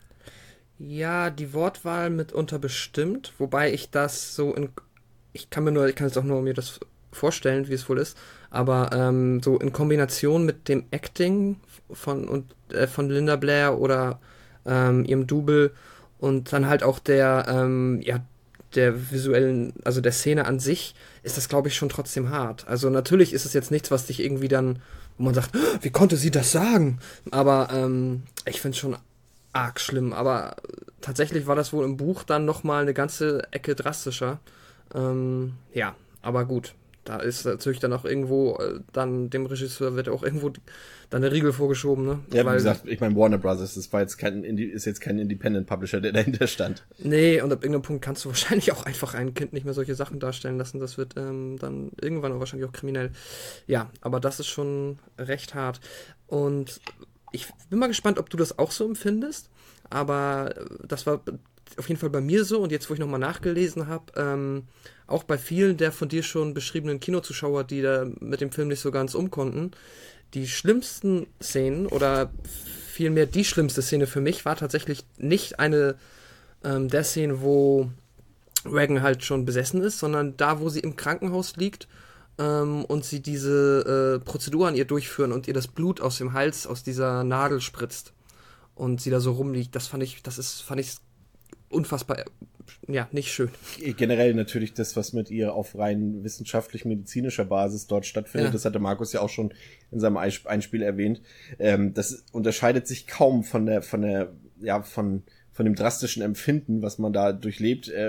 Ja, die Wortwahl mitunter bestimmt, wobei ich das so in, ich kann mir nur, ich kann jetzt auch nur mir das vorstellen, wie es wohl ist, aber ähm, so in Kombination mit dem Acting von und äh, von Linda Blair oder ähm, ihrem Double und dann halt auch der ähm, ja der visuellen, also der Szene an sich, ist das, glaube ich, schon trotzdem hart. Also natürlich ist es jetzt nichts, was dich irgendwie dann, wo man sagt, wie konnte sie das sagen? Aber ähm, ich finde es schon arg schlimm. Aber tatsächlich war das wohl im Buch dann nochmal eine ganze Ecke drastischer. Ähm, ja, aber gut. Da ist natürlich dann auch irgendwo, äh, dann dem Regisseur wird auch irgendwo die, dann der Riegel vorgeschoben, ne? Ja, wie Weil, gesagt, ich meine Warner Brothers, das war jetzt kein Indi- ist jetzt kein Independent Publisher, der dahinter stand. Nee, und ab irgendeinem Punkt kannst du wahrscheinlich auch einfach ein Kind nicht mehr solche Sachen darstellen lassen. Das wird ähm, dann irgendwann auch wahrscheinlich auch kriminell. Ja, aber das ist schon recht hart. Und ich bin mal gespannt, ob du das auch so empfindest. Aber das war auf jeden Fall bei mir so. Und jetzt, wo ich nochmal nachgelesen habe, ähm, auch bei vielen der von dir schon beschriebenen Kinozuschauer, die da mit dem Film nicht so ganz um konnten, die schlimmsten Szenen oder vielmehr die schlimmste Szene für mich war tatsächlich nicht eine ähm, der Szenen, wo Regan halt schon besessen ist, sondern da, wo sie im Krankenhaus liegt ähm, und sie diese äh, Prozedur an ihr durchführen und ihr das Blut aus dem Hals, aus dieser Nadel spritzt und sie da so rumliegt. Das fand ich, das ist, fand ich unfassbar, ja, nicht schön. Generell natürlich das, was mit ihr auf rein wissenschaftlich-medizinischer Basis dort stattfindet, Ja. das hatte Markus ja auch schon in seinem Eis- Einspiel erwähnt. Ähm, das unterscheidet sich kaum von der, von der, ja, von, von dem drastischen Empfinden, was man da durchlebt, äh,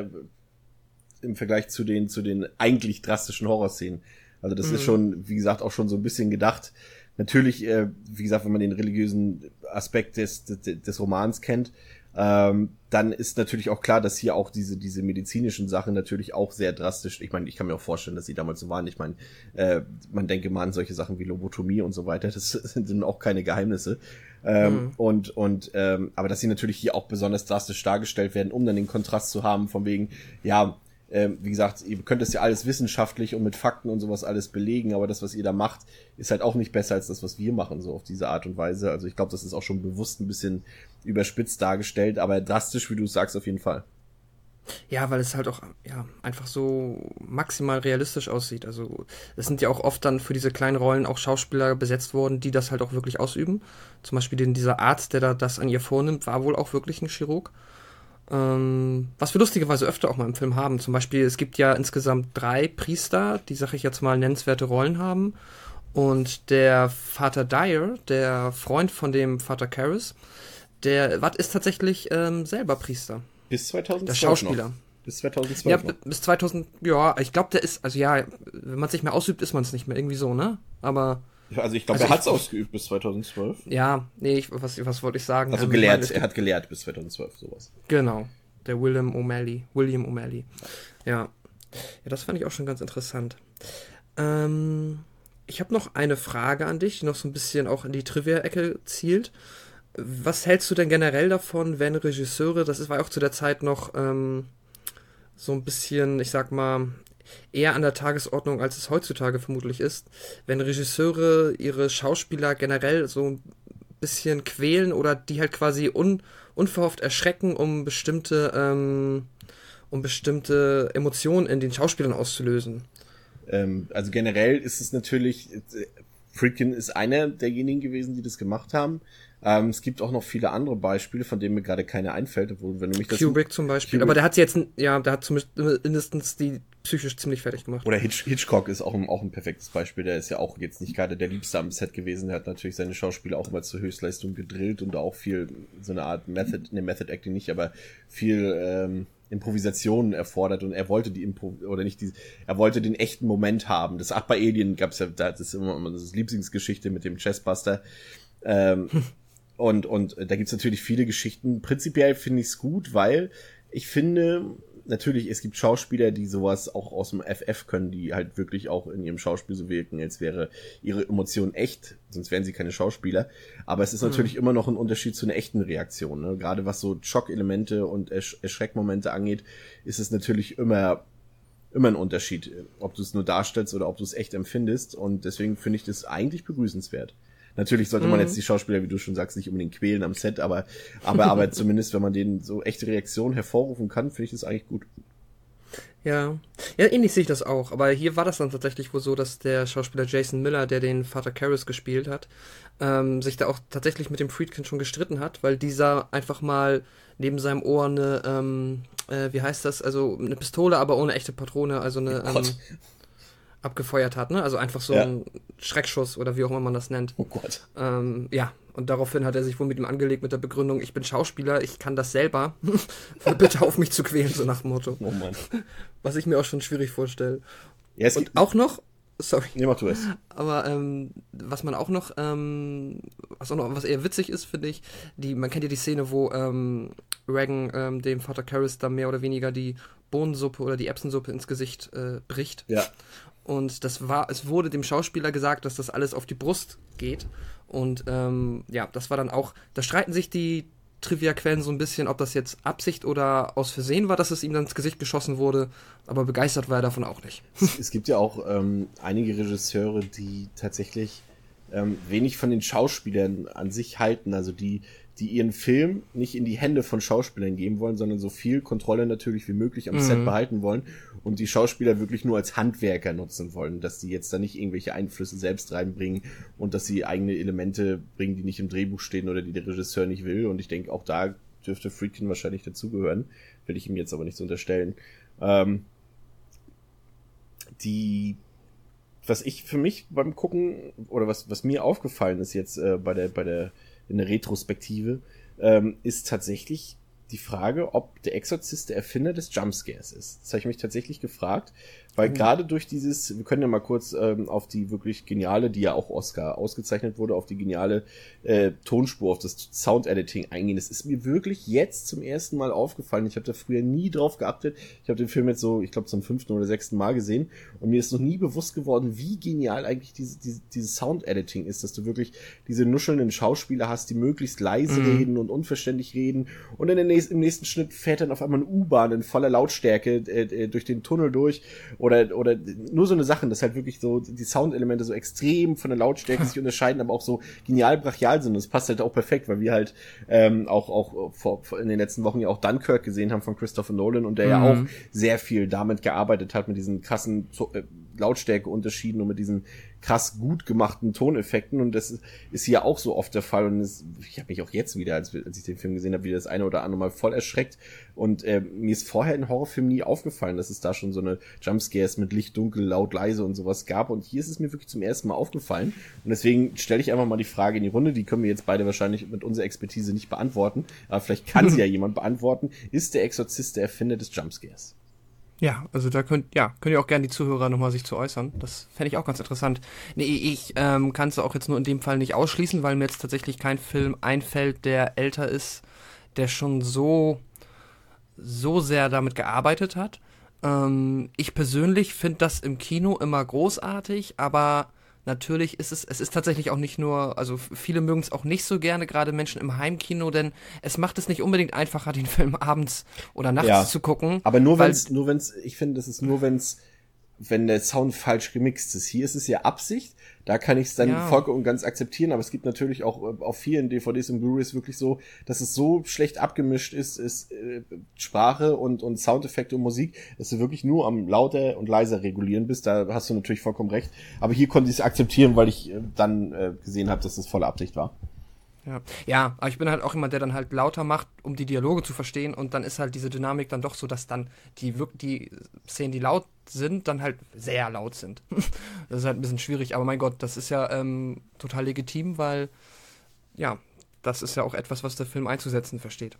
im Vergleich zu den, zu den eigentlich drastischen Horrorszenen. Also das Mhm. ist schon, wie gesagt, auch schon so ein bisschen gedacht. Natürlich, äh, wie gesagt, wenn man den religiösen Aspekt des, des, des Romans kennt, ähm, dann ist natürlich auch klar, dass hier auch diese diese medizinischen Sachen natürlich auch sehr drastisch, ich meine, ich kann mir auch vorstellen, dass sie damals so waren, ich meine, äh, man denke mal an solche Sachen wie Lobotomie und so weiter, das sind auch keine Geheimnisse. Ähm, Mhm. und und ähm, aber dass sie natürlich hier auch besonders drastisch dargestellt werden, um dann den Kontrast zu haben, von wegen, ja, ähm, wie gesagt, ihr könnt das ja alles wissenschaftlich und mit Fakten und sowas alles belegen, aber das, was ihr da macht, ist halt auch nicht besser als das, was wir machen, so auf diese Art und Weise. Also ich glaube, das ist auch schon bewusst ein bisschen überspitzt dargestellt, aber drastisch, wie du sagst, auf jeden Fall. Ja, weil es halt auch ja einfach so maximal realistisch aussieht. Also es sind ja auch oft dann für diese kleinen Rollen auch Schauspieler besetzt worden, die das halt auch wirklich ausüben. Zum Beispiel den, dieser Arzt, der da das an ihr vornimmt, war wohl auch wirklich ein Chirurg. Ähm, was wir lustigerweise öfter auch mal im Film haben. Zum Beispiel, es gibt ja insgesamt drei Priester, die, sag ich jetzt mal, nennenswerte Rollen haben. Und der Vater Dyer, der Freund von dem Vater Karras, der wat, ist tatsächlich ähm, selber Priester. Bis zweitausendzwölf Der Schauspieler. noch. Bis zweitausendzwölf Ja, noch. b- bis zweitausend, ja, ich glaube, der ist, also ja, wenn man es nicht mehr ausübt, ist man es nicht mehr, irgendwie so, ne? Aber, Also ich glaube, Also er hat es ich- ausgeübt bis zweitausendzwölf. ja, nee, ich, was, was wollte ich sagen? Also Ähm, gelehrt, ich meine, es er gibt- hat gelehrt bis zweitausendzwölf, sowas. Genau, der William O'Malley, William O'Malley, ja. Ja, das fand ich auch schon ganz interessant. Ähm, ich habe noch eine Frage an dich, die noch so ein bisschen auch in die Trivia-Ecke zielt. Was hältst du denn generell davon, wenn Regisseure, das ist, war auch zu der Zeit noch ähm, so ein bisschen, ich sag mal, eher an der Tagesordnung, als es heutzutage vermutlich ist, wenn Regisseure ihre Schauspieler generell so ein bisschen quälen oder die halt quasi un, unverhofft erschrecken, um bestimmte, ähm, um bestimmte Emotionen in den Schauspielern auszulösen. Ähm, also generell ist es natürlich, äh, Friedkin ist einer derjenigen gewesen, die das gemacht haben. Ähm, es gibt auch noch viele andere Beispiele, von denen mir gerade keine einfällt, obwohl, wenn du mich das... Kubrick zum Beispiel, Kubrick. Aber der hat sie jetzt, ja, der hat zumindest die psychisch ziemlich fertig gemacht. Oder Hitch, Hitchcock ist auch ein, auch ein perfektes Beispiel, der ist ja auch jetzt nicht gerade der Liebste am Set gewesen, der hat natürlich seine Schauspieler auch immer zur Höchstleistung gedrillt und auch viel, so eine Art Method, ne, Method Acting nicht, aber viel, ähm, Improvisationen erfordert und er wollte die Impro oder nicht die er wollte den echten Moment haben. Das ach bei Alien gab's ja, das ist immer das ist Lieblingsgeschichte mit dem Chessbuster. Ähm, und und da gibt's natürlich viele Geschichten. Prinzipiell finde ich es gut, weil ich finde natürlich, es gibt Schauspieler, die sowas auch aus dem F F können, die halt wirklich auch in ihrem Schauspiel so wirken, als wäre ihre Emotion echt, sonst wären sie keine Schauspieler. Aber es ist natürlich mhm. immer noch ein Unterschied zu einer echten Reaktion. Ne? Gerade was so Schockelemente und Ersch- Erschreckmomente angeht, ist es natürlich immer immer ein Unterschied, ob du es nur darstellst oder ob du es echt empfindest. Und deswegen finde ich das eigentlich begrüßenswert. Natürlich sollte man jetzt die Schauspieler, wie du schon sagst, nicht unbedingt quälen am Set, aber aber aber zumindest, wenn man denen so echte Reaktionen hervorrufen kann, finde ich das eigentlich gut. Ja, ja, ähnlich sehe ich das auch. Aber hier war das dann tatsächlich wohl so, dass der Schauspieler Jason Miller, der den Vater Karras gespielt hat, ähm, sich da auch tatsächlich mit dem Friedkin schon gestritten hat, weil dieser einfach mal neben seinem Ohr eine, ähm, äh, wie heißt das, also eine Pistole, aber ohne echte Patrone, also eine... Oh Gott. Ähm, abgefeuert hat, ne? Also einfach so ja. ein Schreckschuss oder wie auch immer man das nennt. Oh Gott. Ähm, ja, und daraufhin hat er sich wohl mit ihm angelegt mit der Begründung, ich bin Schauspieler, ich kann das selber. Bitte auf mich zu quälen, so nach dem Motto. Oh Mann. Was ich mir auch schon schwierig vorstelle. Ja, es und auch noch, sorry. Nee, mach du es. Aber ähm, was man auch noch, ähm, was auch noch, was eher witzig ist, finde ich, die, man kennt ja die Szene, wo ähm, Reagan ähm, dem Vater Karras da mehr oder weniger die Bohnensuppe oder die Erbsensuppe ins Gesicht äh, bricht. Ja. Und das war, es wurde dem Schauspieler gesagt, dass das alles auf die Brust geht. Und ähm, ja, das war dann auch, da streiten sich die Trivia-Quellen so ein bisschen, ob das jetzt Absicht oder aus Versehen war, dass es ihm dann ins Gesicht geschossen wurde. Aber begeistert war er davon auch nicht. Es gibt ja auch ähm, einige Regisseure, die tatsächlich ähm, wenig von den Schauspielern an sich halten. Also die die ihren Film nicht in die Hände von Schauspielern geben wollen, sondern so viel Kontrolle natürlich wie möglich am mhm. Set behalten wollen und die Schauspieler wirklich nur als Handwerker nutzen wollen, dass die jetzt da nicht irgendwelche Einflüsse selbst reinbringen und dass sie eigene Elemente bringen, die nicht im Drehbuch stehen oder die der Regisseur nicht will. Und ich denke, auch da dürfte Friedkin wahrscheinlich dazugehören, will ich ihm jetzt aber nicht so unterstellen. Ähm, die was ich für mich beim Gucken oder was was mir aufgefallen ist jetzt äh, bei der bei der in der Retrospektive, ähm, ist tatsächlich die Frage, ob der Exorzist der Erfinder des Jumpscares ist. Das habe ich mich tatsächlich gefragt, weil mhm. gerade durch dieses, wir können ja mal kurz ähm, auf die wirklich geniale, die ja auch Oscar ausgezeichnet wurde, auf die geniale äh, Tonspur, auf das Sound-Editing eingehen. Das ist mir wirklich jetzt zum ersten Mal aufgefallen. Ich habe da früher nie drauf geachtet. Ich habe den Film jetzt so, ich glaube zum fünften oder sechsten Mal gesehen und mir ist noch nie bewusst geworden, wie genial eigentlich diese, diese, dieses Sound-Editing ist, dass du wirklich diese nuschelnden Schauspieler hast, die möglichst leise mhm. reden und unverständlich reden und in der nächsten, im nächsten Schnitt fährt dann auf einmal eine U-Bahn in voller Lautstärke äh, durch den Tunnel durch oder oder nur so eine Sache, dass halt wirklich so die Soundelemente so extrem von der Lautstärke sich unterscheiden, aber auch so genial brachial sind. Und das passt halt auch perfekt, weil wir halt ähm, auch auch vor, vor in den letzten Wochen ja auch Dunkirk gesehen haben von Christopher Nolan und der mhm. ja auch sehr viel damit gearbeitet hat, mit diesen krassen äh, Lautstärkeunterschieden und mit diesen krass gut gemachten Toneffekten und das ist hier auch so oft der Fall und es, ich habe mich auch jetzt wieder, als, als ich den Film gesehen habe, wieder das eine oder andere Mal voll erschreckt und äh, mir ist vorher in Horrorfilmen nie aufgefallen, dass es da schon so eine Jumpscares mit Licht, Dunkel, laut, leise und sowas gab und hier ist es mir wirklich zum ersten Mal aufgefallen und deswegen stelle ich einfach mal die Frage in die Runde, die können wir jetzt beide wahrscheinlich mit unserer Expertise nicht beantworten, aber vielleicht kann sie ja jemand beantworten, ist der Exorzist der Erfinder des Jumpscares? Ja, also da könnt, ja, können ja auch gerne die Zuhörer nochmal sich zu äußern. Das fände ich auch ganz interessant. Nee, ich ähm, kann es auch jetzt nur in dem Fall nicht ausschließen, weil mir jetzt tatsächlich kein Film einfällt, der älter ist, der schon so, so sehr damit gearbeitet hat. Ähm, ich persönlich finde das im Kino immer großartig, aber natürlich ist es, es ist tatsächlich auch nicht nur, also viele mögen es auch nicht so gerne, gerade Menschen im Heimkino, denn es macht es nicht unbedingt einfacher, den Film abends oder nachts ja, zu gucken. Aber nur wenn es, nur wenn es, ich finde, das ist nur, wenn es wenn der Sound falsch gemixt ist. Hier ist es ja Absicht, da kann ich es dann Ja. voll und ganz akzeptieren, aber es gibt natürlich auch äh, auf vielen D V Ds und Blu-rays wirklich so, dass es so schlecht abgemischt ist, ist äh, Sprache und und Soundeffekte und Musik, dass du wirklich nur am lauter und leiser regulieren bist, da hast du natürlich vollkommen recht, aber hier konnte ich es akzeptieren, weil ich äh, dann äh, gesehen habe, dass das volle Absicht war. Ja. ja, aber ich bin halt auch jemand, der dann halt lauter macht, um die Dialoge zu verstehen und dann ist halt diese Dynamik dann doch so, dass dann die wirk- die Szenen, die laut sind, dann halt sehr laut sind. Das ist halt ein bisschen schwierig, aber mein Gott, das ist ja ähm, total legitim, weil ja, das ist ja auch etwas, was der Film einzusetzen versteht.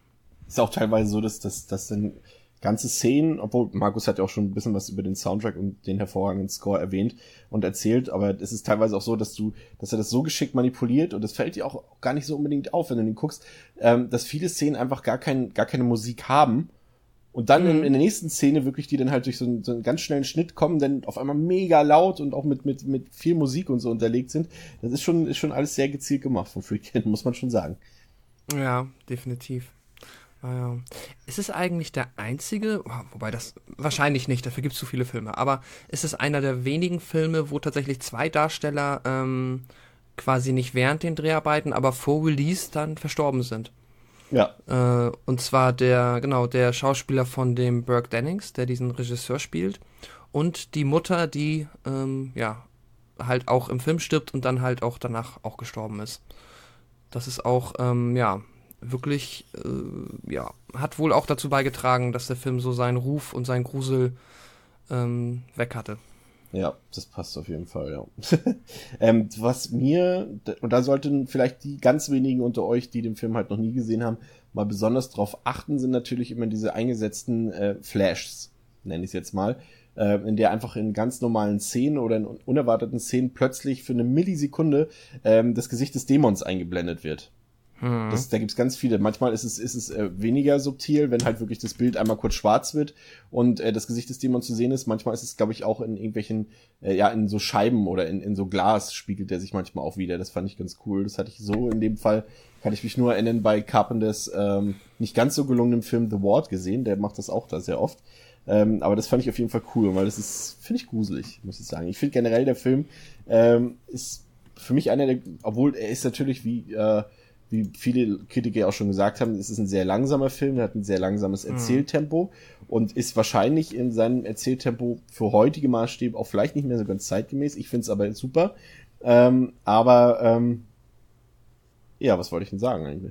Ist auch teilweise so, dass dass dass dann ganze Szenen, obwohl Markus hat ja auch schon ein bisschen was über den Soundtrack und den hervorragenden Score erwähnt und erzählt, aber es ist teilweise auch so, dass du, dass er das so geschickt manipuliert und das fällt dir auch gar nicht so unbedingt auf, wenn du den guckst, ähm, dass viele Szenen einfach gar kein, gar keine Musik haben und dann Mhm. in, in der nächsten Szene wirklich, die dann halt durch so einen, so einen ganz schnellen Schnitt kommen, dann auf einmal mega laut und auch mit mit mit viel Musik und so unterlegt sind. Das ist schon ist schon alles sehr gezielt gemacht von Friedkin, muss man schon sagen. Ja, definitiv. Ah, ja. Ist es eigentlich der einzige, wobei das wahrscheinlich nicht, dafür gibt es zu viele Filme, aber ist es einer der wenigen Filme, wo tatsächlich zwei Darsteller ähm, quasi nicht während den Dreharbeiten, aber vor Release dann verstorben sind? Ja, Äh, und zwar der, genau, der Schauspieler von dem Burke Dennings, der diesen Regisseur spielt, und die Mutter, die ähm, ja halt auch im Film stirbt und dann halt auch danach auch gestorben ist. Das ist auch, ähm, ja, wirklich, äh, ja, hat wohl auch dazu beigetragen, dass der Film so seinen Ruf und seinen Grusel ähm, weg hatte. ja, das passt auf jeden Fall, ja. ähm, was mir, und da sollten vielleicht die ganz wenigen unter euch, die den Film halt noch nie gesehen haben, mal besonders drauf achten, sind natürlich immer diese eingesetzten äh, Flashs, nenne ich es jetzt mal, äh, in der einfach in ganz normalen Szenen oder in unerwarteten Szenen plötzlich für eine Millisekunde ähm, das Gesicht des Dämons eingeblendet wird. Hm. Das, da gibt's ganz viele. Manchmal ist es, ist es äh, weniger subtil, wenn halt wirklich das Bild einmal kurz schwarz wird und äh, das Gesicht des Dämons zu sehen ist. Manchmal ist es, glaube ich, auch in irgendwelchen, äh, ja, in so Scheiben oder in, in so Glas spiegelt der sich manchmal auch wieder. Das fand ich ganz cool. Das hatte ich so in dem Fall, kann ich mich nur erinnern, bei Carpenters ähm, nicht ganz so gelungenen Film The Ward gesehen. Der macht das auch da sehr oft. Ähm, aber das fand ich auf jeden Fall cool, weil das ist, finde ich, gruselig, muss ich sagen. Ich finde generell, der Film ähm, ist für mich einer der, obwohl er ist natürlich wie äh, wie viele Kritiker auch schon gesagt haben, es ist ein sehr langsamer Film, der hat ein sehr langsames Erzähltempo und ist wahrscheinlich in seinem Erzähltempo für heutige Maßstäbe auch vielleicht nicht mehr so ganz zeitgemäß. Ich finde es aber super. Ähm, aber ähm, ja, was wollte ich denn sagen eigentlich?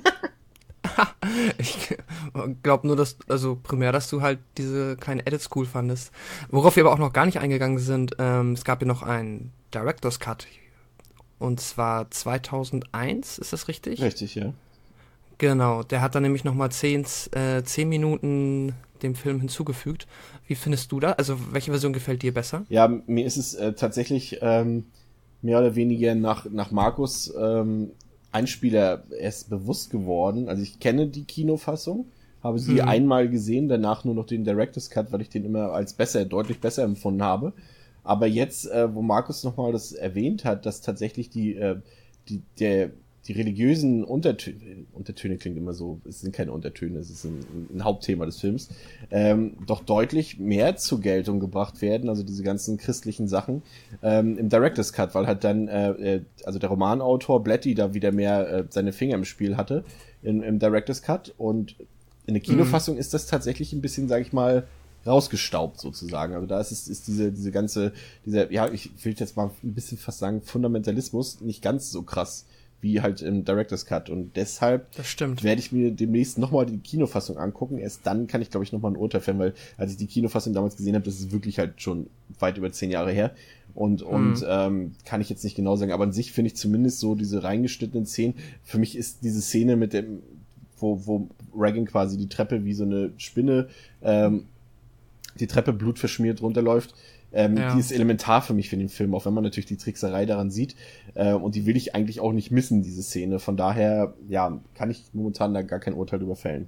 Ich glaube nur, dass, also primär, dass du halt diese kleinen Edits cool fandest. Worauf wir aber auch noch gar nicht eingegangen sind, ähm, es gab ja noch einen Director's Cut. Und zwar zweitausendeins, ist das richtig? Richtig, ja. Genau, der hat dann nämlich nochmal zehn, äh, zehn Minuten dem Film hinzugefügt. Wie findest du das? Also welche Version gefällt dir besser? Ja, mir ist es äh, tatsächlich ähm, mehr oder weniger nach, nach Markus ähm, Einspieler erst bewusst geworden. Also ich kenne die Kinofassung, habe sie Mhm. einmal gesehen, danach nur noch den Director's Cut, weil ich den immer als besser, deutlich besser empfunden habe. Aber jetzt, äh, wo Markus nochmal das erwähnt hat, dass tatsächlich die, äh, die, der, die religiösen Untertöne, Untertöne klingt immer so, es sind keine Untertöne, es ist ein, ein Hauptthema des Films, ähm, doch deutlich mehr zur Geltung gebracht werden, also diese ganzen christlichen Sachen, ähm, im Director's Cut, weil halt dann, äh, also der Romanautor Blatty da wieder mehr äh, seine Finger im Spiel hatte, in, im Director's Cut, und in der Kinofassung mhm. ist das tatsächlich ein bisschen, sag ich mal, rausgestaubt sozusagen. Also da ist es, ist diese, diese ganze, dieser, ja, ich will jetzt mal ein bisschen fast sagen, Fundamentalismus nicht ganz so krass wie halt im Director's Cut. Und deshalb Das stimmt. werde ich mir demnächst nochmal die Kinofassung angucken. Erst dann kann ich, glaube ich, nochmal ein Urteil fällen, weil als ich die Kinofassung damals gesehen habe, das ist wirklich halt schon weit über zehn Jahre her. Und, und Mhm. ähm, kann ich jetzt nicht genau sagen, aber an sich finde ich zumindest so diese reingeschnittenen Szenen. Für mich ist diese Szene mit dem, wo, wo Regan quasi die Treppe wie so eine Spinne ähm, die Treppe blutverschmiert runterläuft, ähm, Ja. die ist elementar für mich für den Film, auch wenn man natürlich die Trickserei daran sieht, äh, und die will ich eigentlich auch nicht missen, diese Szene, von daher, ja, kann ich momentan da gar kein Urteil drüber fällen.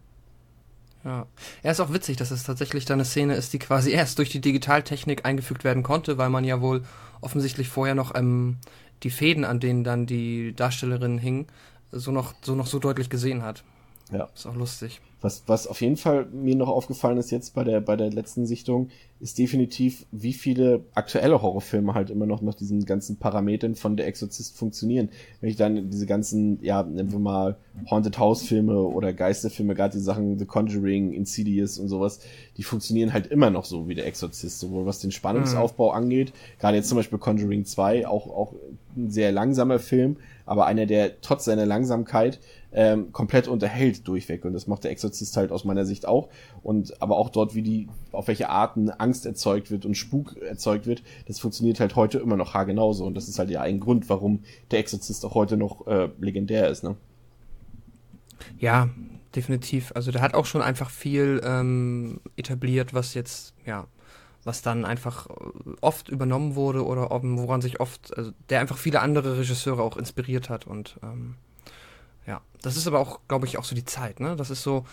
Ja. Ja, ist auch witzig, dass es tatsächlich da eine Szene ist, die quasi erst durch die Digitaltechnik eingefügt werden konnte, weil man ja wohl offensichtlich vorher noch ähm, die Fäden, an denen dann die Darstellerin hing, so noch so noch so deutlich gesehen hat. Ja. Ist auch lustig. Was, was auf jeden Fall mir noch aufgefallen ist jetzt bei der, bei der letzten Sichtung, ist definitiv, wie viele aktuelle Horrorfilme halt immer noch nach diesen ganzen Parametern von Der Exorzist funktionieren. Wenn ich dann diese ganzen, ja, nennen wir mal Haunted House Filme oder Geisterfilme, gerade die Sachen The Conjuring, Insidious und sowas, die funktionieren halt immer noch so wie Der Exorzist, sowohl was den Spannungsaufbau mhm. angeht, gerade jetzt zum Beispiel Conjuring zwei, auch, auch ein sehr langsamer Film, aber einer, der trotz seiner Langsamkeit ähm, komplett unterhält durchweg. Und das macht der Exorzist halt aus meiner Sicht auch. Und aber auch dort, wie die, auf welche Arten Angst erzeugt wird und Spuk erzeugt wird, das funktioniert halt heute immer noch haargenauso. Und das ist halt ja ein Grund, warum der Exorzist auch heute noch äh, legendär ist, ne? Ja, definitiv. Also der hat auch schon einfach viel ähm, etabliert, was jetzt, ja, was dann einfach oft übernommen wurde oder woran sich oft, also der einfach viele andere Regisseure auch inspiriert hat und ähm, ja, das ist aber auch, glaube ich, auch so die Zeit, ne? Das ist so,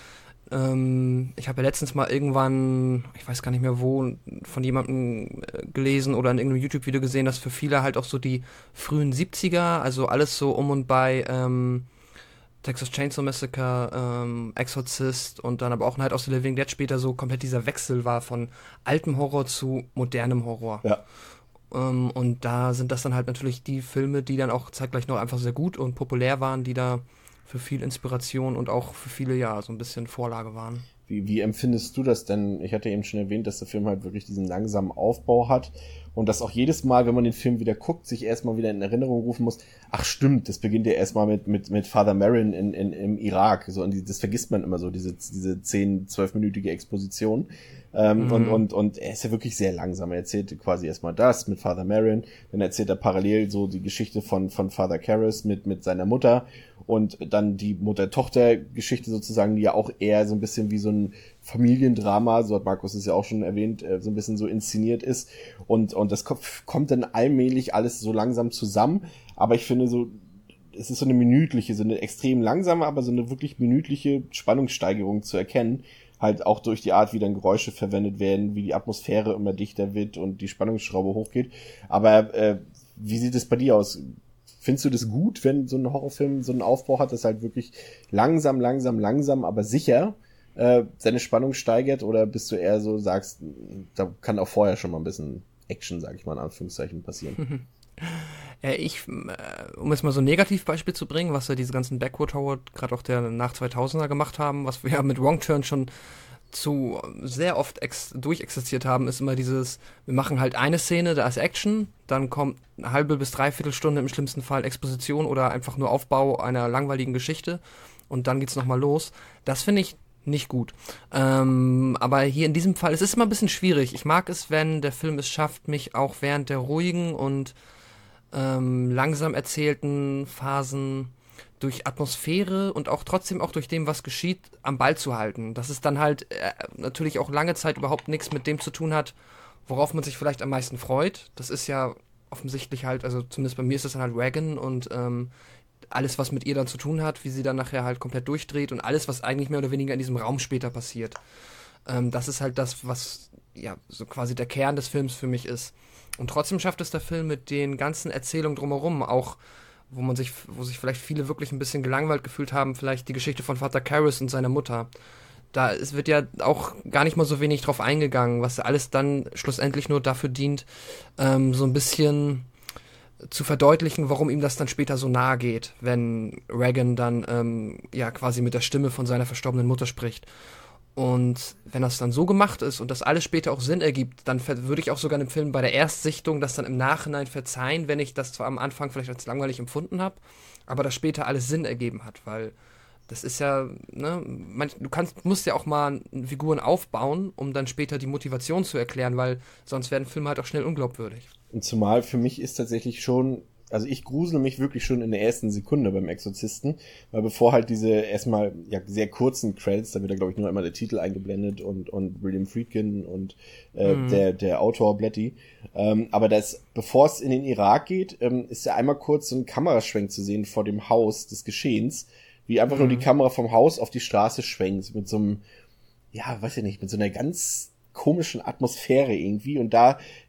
ähm, ich habe ja letztens mal irgendwann, ich weiß gar nicht mehr wo, von jemandem gelesen oder in irgendeinem YouTube-Video gesehen, dass für viele halt auch so die frühen siebziger, also alles so um und bei ähm, Texas Chainsaw Massacre, ähm, Exorzist und dann aber auch Night of the Living Dead später so komplett dieser Wechsel war von altem Horror zu modernem Horror. Ja. Ähm, und da sind das dann halt natürlich die Filme, die dann auch zeitgleich noch einfach sehr gut und populär waren, die da für viel Inspiration und auch für viele, ja, so ein bisschen Vorlage waren. Wie, wie empfindest du das denn? Ich hatte eben schon erwähnt, dass der Film halt wirklich diesen langsamen Aufbau hat und dass auch jedes Mal, wenn man den Film wieder guckt, sich erstmal wieder in Erinnerung rufen muss, ach stimmt, das beginnt ja erstmal mit mit mit Father Merrin in, in im Irak, so, und die, das vergisst man immer so, diese diese zehn, zwölfminütige Exposition. Ähm, mhm. und und und er ist ja wirklich sehr langsam. Er erzählt quasi erstmal das mit Father Merrin, dann erzählt er parallel so die Geschichte von von Father Karras mit mit seiner Mutter und dann die Mutter-Tochter-Geschichte sozusagen, die ja auch eher so ein bisschen wie so ein Familiendrama, so hat Markus es ja auch schon erwähnt, so ein bisschen so inszeniert ist und und das kommt dann allmählich alles so langsam zusammen, aber ich finde so, es ist so eine minütliche, so eine extrem langsame, aber so eine wirklich minütliche Spannungssteigerung zu erkennen, halt auch durch die Art, wie dann Geräusche verwendet werden, wie die Atmosphäre immer dichter wird und die Spannungsschraube hochgeht. Aber äh, wie sieht es bei dir aus? Findest du das gut, wenn so ein Horrorfilm so einen Aufbau hat, das halt wirklich langsam, langsam, langsam, aber sicher äh, seine Spannung steigert? Oder bist du eher so, sagst, da kann auch vorher schon mal ein bisschen Action, sag ich mal in Anführungszeichen, passieren? Ja, ich, um jetzt mal so ein Negativbeispiel zu bringen, was ja diese ganzen Backward Horror, gerade auch der nach zweitausender gemacht haben, was wir ja mit Wrong Turn schon zu sehr oft ex- durchexistiert haben, ist immer dieses, wir machen halt eine Szene, da ist Action, dann kommt eine halbe bis dreiviertel Stunde im schlimmsten Fall Exposition oder einfach nur Aufbau einer langweiligen Geschichte und dann geht's nochmal los. Das finde ich nicht gut. Ähm, aber hier in diesem Fall, es ist immer ein bisschen schwierig. Ich mag es, wenn der Film es schafft, mich auch während der ruhigen und ähm, langsam erzählten Phasen durch Atmosphäre und auch trotzdem auch durch dem, was geschieht, am Ball zu halten. Dass es dann halt äh, natürlich auch lange Zeit überhaupt nichts mit dem zu tun hat, worauf man sich vielleicht am meisten freut. Das ist ja offensichtlich halt, also zumindest bei mir ist das dann halt Regan und ähm, alles, was mit ihr dann zu tun hat, wie sie dann nachher halt komplett durchdreht und alles, was eigentlich mehr oder weniger in diesem Raum später passiert. Ähm, das ist halt das, was ja so quasi der Kern des Films für mich ist. Und trotzdem schafft es der Film mit den ganzen Erzählungen drumherum, auch wo man sich, wo sich vielleicht viele wirklich ein bisschen gelangweilt gefühlt haben, vielleicht die Geschichte von Vater Karras und seiner Mutter. Da es wird ja auch gar nicht mal so wenig drauf eingegangen, was alles dann schlussendlich nur dafür dient, ähm, so ein bisschen zu verdeutlichen, warum ihm das dann später so nahe geht, wenn Regan dann ähm, ja quasi mit der Stimme von seiner verstorbenen Mutter spricht. Und wenn das dann so gemacht ist und das alles später auch Sinn ergibt, dann ver- würde ich auch sogar dem Film bei der Erstsichtung das dann im Nachhinein verzeihen, wenn ich das zwar am Anfang vielleicht als langweilig empfunden habe, aber das später alles Sinn ergeben hat, weil das ist ja, ne, man, du kannst, musst ja auch mal Figuren aufbauen, um dann später die Motivation zu erklären, weil sonst werden Filme halt auch schnell unglaubwürdig. Und zumal für mich ist tatsächlich schon, also ich grusel mich wirklich schon in der ersten Sekunde beim Exorzisten, weil bevor halt diese erstmal ja sehr kurzen Credits, da wird da glaube ich nur einmal der Titel eingeblendet und und William Friedkin und äh, mhm. der der Autor Blatty, ähm, aber das, bevor es in den Irak geht, ähm, ist ja einmal kurz so ein Kameraschwenk zu sehen vor dem Haus des Geschehens, wie einfach mhm. nur die Kamera vom Haus auf die Straße schwenkt mit so einem, ja, weiß ich nicht, mit so einer ganz komischen Atmosphäre irgendwie und da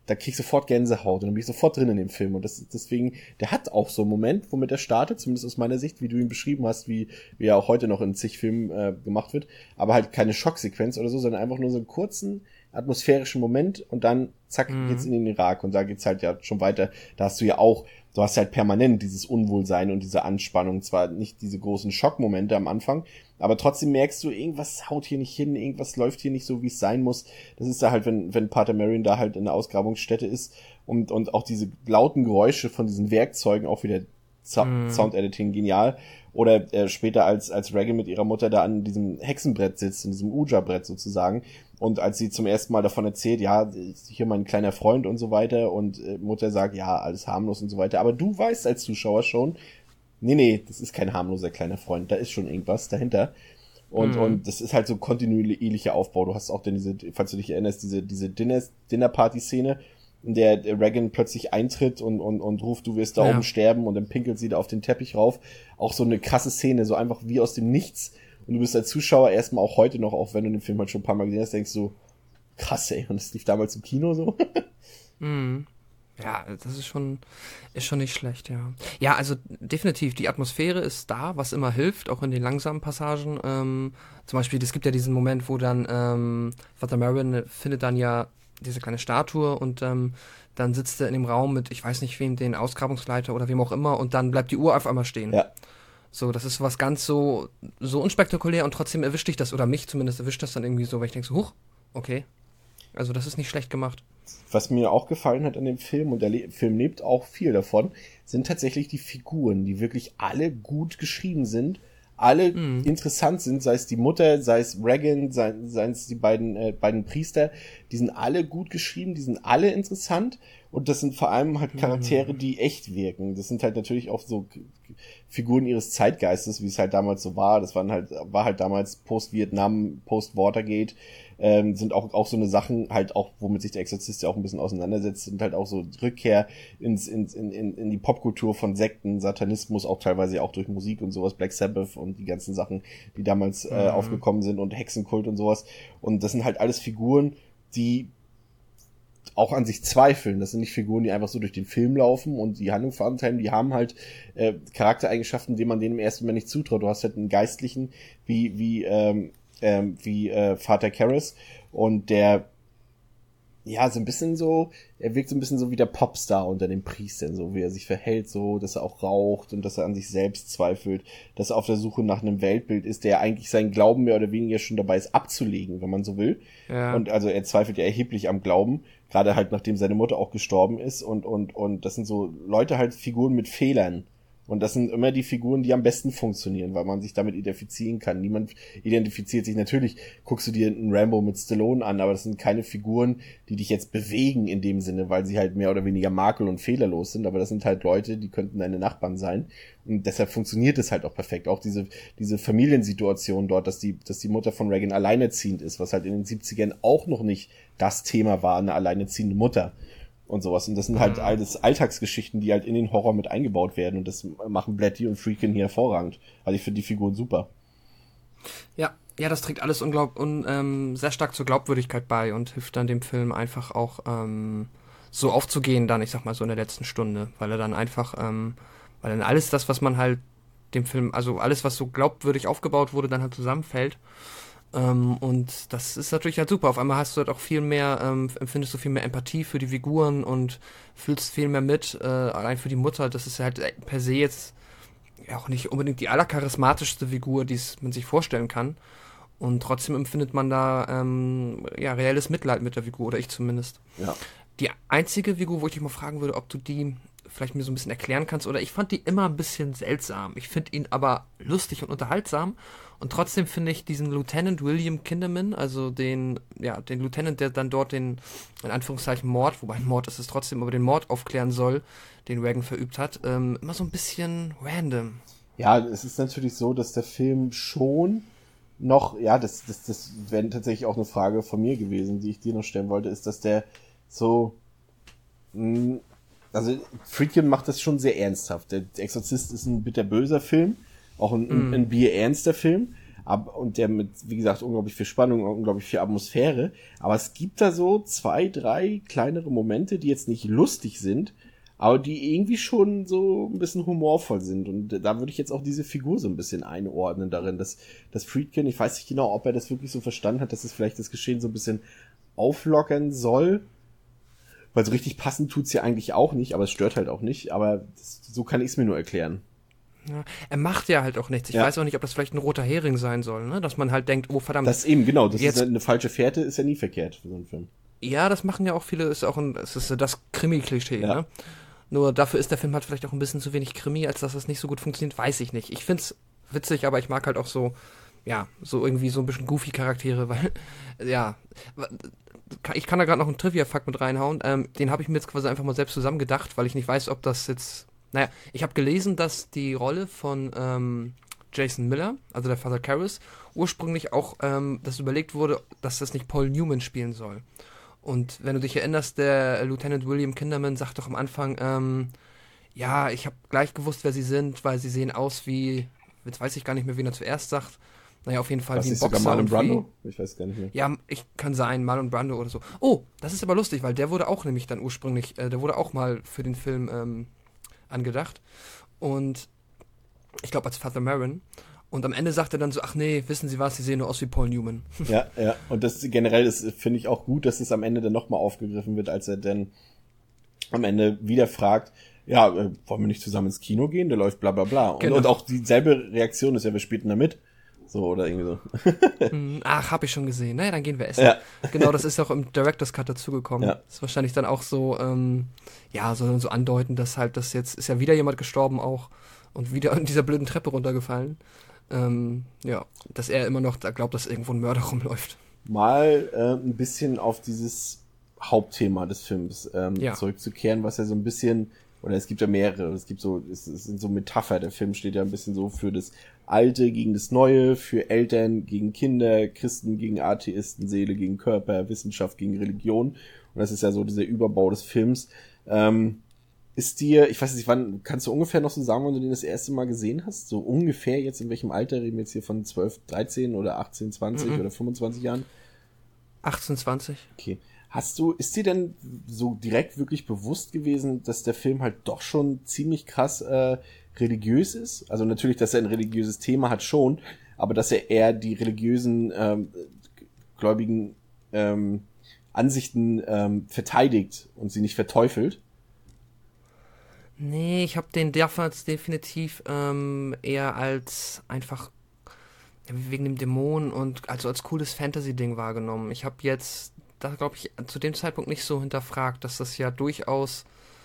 da krieg ich sofort Gänsehaut und dann bin ich sofort drin in dem Film. Und das deswegen, der hat auch so einen Moment, womit er startet, zumindest aus meiner Sicht, wie du ihn beschrieben hast, wie, wie er auch heute noch in zig Filmen äh, gemacht wird, aber halt keine Schocksequenz oder so, sondern einfach nur so einen kurzen atmosphärischen Moment und dann zack, mhm. geht's in den Irak und da geht's halt ja schon weiter. Da hast du ja auch, du hast halt permanent dieses Unwohlsein und diese Anspannung, zwar nicht diese großen Schockmomente am Anfang, aber trotzdem merkst du, irgendwas haut hier nicht hin, irgendwas läuft hier nicht so, wie es sein muss. Das ist da halt, wenn wenn Pater Marion da halt in der Ausgrabungsstätte ist und und auch diese lauten Geräusche von diesen Werkzeugen, auch wieder Zo- mm. Sound-Editing genial. Oder äh, später als als Regan mit ihrer Mutter da an diesem Hexenbrett sitzt, in diesem Ouija-Brett sozusagen. Und als sie zum ersten Mal davon erzählt, ja, hier mein kleiner Freund und so weiter und äh, Mutter sagt, ja, alles harmlos und so weiter. Aber du weißt als Zuschauer schon, nee, nee, das ist kein harmloser kleiner Freund, da ist schon irgendwas dahinter. Und mhm. und das ist halt so kontinuierlicher Aufbau. Du hast auch dann diese, falls du dich erinnerst, diese diese Dinner Dinner-Party-Szene, in der Regan plötzlich eintritt und und und ruft, du wirst da ja. oben sterben und dann pinkelt sie da auf den Teppich rauf. Auch so eine krasse Szene, so einfach wie aus dem Nichts. Und du bist als Zuschauer erstmal auch heute noch, auch wenn du den Film halt schon ein paar Mal gesehen hast, denkst du, krass, ey, und das lief damals im Kino so. Mhm. Ja, das ist schon, ist schon nicht schlecht, ja. Ja, also definitiv, die Atmosphäre ist da, was immer hilft, auch in den langsamen Passagen. Ähm, zum Beispiel, es gibt ja diesen Moment, wo dann ähm, Vater Marion findet dann ja diese kleine Statue und ähm, dann sitzt er in dem Raum mit, ich weiß nicht wem, den Ausgrabungsleiter oder wem auch immer und dann bleibt die Uhr auf einmal stehen. Ja. So, das ist was ganz so, so unspektakulär und trotzdem erwischt dich das, oder mich zumindest erwischt das dann irgendwie so, weil ich denke so, huch, okay. Also das ist nicht schlecht gemacht. Was mir auch gefallen hat an dem Film, und der Le- Film lebt auch viel davon, sind tatsächlich die Figuren, die wirklich alle gut geschrieben sind, alle mhm. interessant sind, sei es die Mutter, sei es Regan, sei, seien es die beiden äh, beiden Priester, die sind alle gut geschrieben, die sind alle interessant und das sind vor allem halt Charaktere, mhm. die echt wirken. Das sind halt natürlich auch so Figuren ihres Zeitgeistes, wie es halt damals so war. Das waren halt war halt damals Post-Vietnam, Post-Watergate, ähm, sind auch auch so eine Sachen halt auch, womit sich der Exorzist ja auch ein bisschen auseinandersetzt, sind halt auch so Rückkehr ins ins in in, in die Popkultur von Sekten, Satanismus, auch teilweise auch durch Musik und sowas, Black Sabbath und die ganzen Sachen, die damals äh, mhm. aufgekommen sind und Hexenkult und sowas. Und das sind halt alles Figuren, die auch an sich zweifeln. Das sind nicht Figuren, die einfach so durch den Film laufen und die Handlung vorantreiben. Die haben halt äh, Charaktereigenschaften, denen man denen im ersten Mal nicht zutraut. Du hast halt einen Geistlichen wie wie ähm, ähm, wie äh, Vater Karras und der ja so ein bisschen so, er wirkt so ein bisschen so wie der Popstar unter den Priestern, so wie er sich verhält, so dass er auch raucht und dass er an sich selbst zweifelt, dass er auf der Suche nach einem Weltbild ist, der eigentlich seinen Glauben mehr oder weniger schon dabei ist abzulegen, wenn man so will. Ja. Und also er zweifelt ja erheblich am Glauben, gerade halt nachdem seine Mutter auch gestorben ist und und und das sind so Leute halt Figuren mit Fehlern. Und das sind immer die Figuren, die am besten funktionieren, weil man sich damit identifizieren kann. Niemand identifiziert sich. Natürlich guckst du dir einen Rambo mit Stallone an, aber das sind keine Figuren, die dich jetzt bewegen in dem Sinne, weil sie halt mehr oder weniger makel- und fehlerlos sind. Aber das sind halt Leute, die könnten deine Nachbarn sein. Und deshalb funktioniert es halt auch perfekt. Auch diese diese Familiensituation dort, dass die dass die Mutter von Regan alleinerziehend ist, was halt in den siebzigern auch noch nicht das Thema war, eine alleinerziehende Mutter. Und sowas. Und das sind halt alles Alltagsgeschichten, die halt in den Horror mit eingebaut werden. Und das machen Blatty und Friedkin hier hervorragend. Also ich finde die Figuren super. Ja, ja, das trägt alles unglaub- und ähm, sehr stark zur Glaubwürdigkeit bei und hilft dann dem Film einfach auch ähm, so aufzugehen dann, ich sag mal so in der letzten Stunde. Weil er dann einfach, ähm, weil dann alles das, was man halt dem Film, also alles, was so glaubwürdig aufgebaut wurde, dann halt zusammenfällt. Ähm, und das ist natürlich halt super. Auf einmal hast du halt auch viel mehr, ähm, empfindest du viel mehr Empathie für die Figuren und fühlst viel mehr mit, äh, allein für die Mutter. Das ist halt per se jetzt ja auch nicht unbedingt die allercharismatischste Figur, die man sich vorstellen kann. Und trotzdem empfindet man da ähm, ja reelles Mitleid mit der Figur, oder ich zumindest. Ja. Die einzige Figur, wo ich dich mal fragen würde, ob du die vielleicht mir so ein bisschen erklären kannst, oder ich fand die immer ein bisschen seltsam. Ich finde ihn aber lustig und unterhaltsam und trotzdem finde ich diesen Lieutenant William Kinderman, also den, ja, den Lieutenant, der dann dort den, in Anführungszeichen Mord, wobei ein Mord ist es trotzdem, aber den Mord aufklären soll, den Regan verübt hat, ähm, immer so ein bisschen random. Ja, es ist natürlich so, dass der Film schon noch, ja, das, das, das wäre tatsächlich auch eine Frage von mir gewesen, die ich dir noch stellen wollte, ist, dass der so, mh, also Friedkin macht das schon sehr ernsthaft. Der Exorzist ist ein bitterböser Film, auch ein, mm. ein, ein bierernster Film, ab, und der mit, wie gesagt, unglaublich viel Spannung, unglaublich viel Atmosphäre, aber es gibt da so zwei, drei kleinere Momente, die jetzt nicht lustig sind, aber die irgendwie schon so ein bisschen humorvoll sind, und da würde ich jetzt auch diese Figur so ein bisschen einordnen darin, dass, dass Friedkin, ich weiß nicht genau, ob er das wirklich so verstanden hat, dass es vielleicht das Geschehen so ein bisschen auflockern soll, weil so richtig passend tut's ja eigentlich auch nicht, aber es stört halt auch nicht, aber das, so kann ich es mir nur erklären. Ja, er macht ja halt auch nichts. Ich Ja. weiß auch nicht, ob das vielleicht ein roter Hering sein soll, ne? Dass man halt denkt, oh verdammt. Das eben, genau, das Jetzt- ist eine falsche Fährte, ist ja nie verkehrt für so einen Film. Ja, das machen ja auch viele, ist auch ein, es ist das Krimi-Klischee, Ja. ne? Nur dafür ist der Film halt vielleicht auch ein bisschen zu wenig Krimi, als dass es nicht so gut funktioniert, weiß ich nicht. Ich find's witzig, aber ich mag halt auch so, ja, so irgendwie so ein bisschen goofy Charaktere, weil, ja, ich kann da gerade noch einen Trivia-Fakt mit reinhauen, ähm, den habe ich mir jetzt quasi einfach mal selbst zusammengedacht, weil ich nicht weiß, ob das jetzt, naja, ich habe gelesen, dass die Rolle von ähm, Jason Miller, also der Father Karras, ursprünglich auch, ähm, dass überlegt wurde, dass das nicht Paul Newman spielen soll. Und wenn du dich erinnerst, der Lieutenant William Kinderman sagt doch am Anfang, ähm, ja, ich habe gleich gewusst, wer sie sind, weil sie sehen aus wie, jetzt weiß ich gar nicht mehr, wen er zuerst sagt. Naja, auf jeden Fall Was wie ein ist sogar Boxer Marlon und wie, Brando? Ich weiß gar nicht mehr. ja, ich kann sein, Marlon Brando oder so. Oh, das ist aber lustig, weil der wurde auch nämlich dann ursprünglich, äh, der wurde auch mal für den Film ähm, angedacht. Und ich glaube als Father Merrin. Und am Ende sagt er dann so, ach nee, wissen Sie was, Sie sehen nur aus wie Paul Newman. Ja, ja, und das generell ist, finde ich auch gut, dass es am Ende dann nochmal aufgegriffen wird, als er dann am Ende wieder fragt, ja, äh, wollen wir nicht zusammen ins Kino gehen? Der läuft bla bla bla. Und, Genau. und auch dieselbe Reaktion ist ja, wer spielt denn da mit? So, oder irgendwie so. Hm, ach, hab ich schon gesehen. Naja, dann gehen wir essen. Ja. Genau, das ist auch im Director's Cut dazugekommen. Ja. Das ist wahrscheinlich dann auch so, ähm, ja, so, so andeuten, dass halt das jetzt, ist ja wieder jemand gestorben auch und wieder an dieser blöden Treppe runtergefallen. Ähm, ja, dass er immer noch da glaubt, dass irgendwo ein Mörder rumläuft. Mal äh, ein bisschen auf dieses Hauptthema des Films ähm, Ja. zurückzukehren, was ja so ein bisschen, oder es gibt ja mehrere, es gibt so, es, es sind so Metapher, der Film steht ja ein bisschen so für das Alte gegen das Neue, für Eltern gegen Kinder, Christen gegen Atheisten, Seele gegen Körper, Wissenschaft gegen Religion, und das ist ja so dieser Überbau des Films. Ähm, ist dir, ich weiß nicht, wann, kannst du ungefähr noch so sagen, wann du den das erste Mal gesehen hast? So ungefähr jetzt, in welchem Alter reden wir jetzt hier von zwölf, dreizehn oder achtzehn, zwanzig Mhm. oder fünfundzwanzig Jahren? achtzehn, zwanzig. Okay. Hast du, ist dir denn so direkt wirklich bewusst gewesen, dass der Film halt doch schon ziemlich krass äh, religiös ist? Also natürlich, dass er ein religiöses Thema hat schon, aber dass er eher die religiösen ähm, gläubigen ähm, Ansichten ähm, verteidigt und sie nicht verteufelt? Nee, ich habe den damals definitiv ähm, eher als einfach ja, wegen dem Dämon und also als cooles Fantasy-Ding wahrgenommen. Ich habe jetzt, da glaube ich, zu dem Zeitpunkt nicht so hinterfragt, dass das ja durchaus,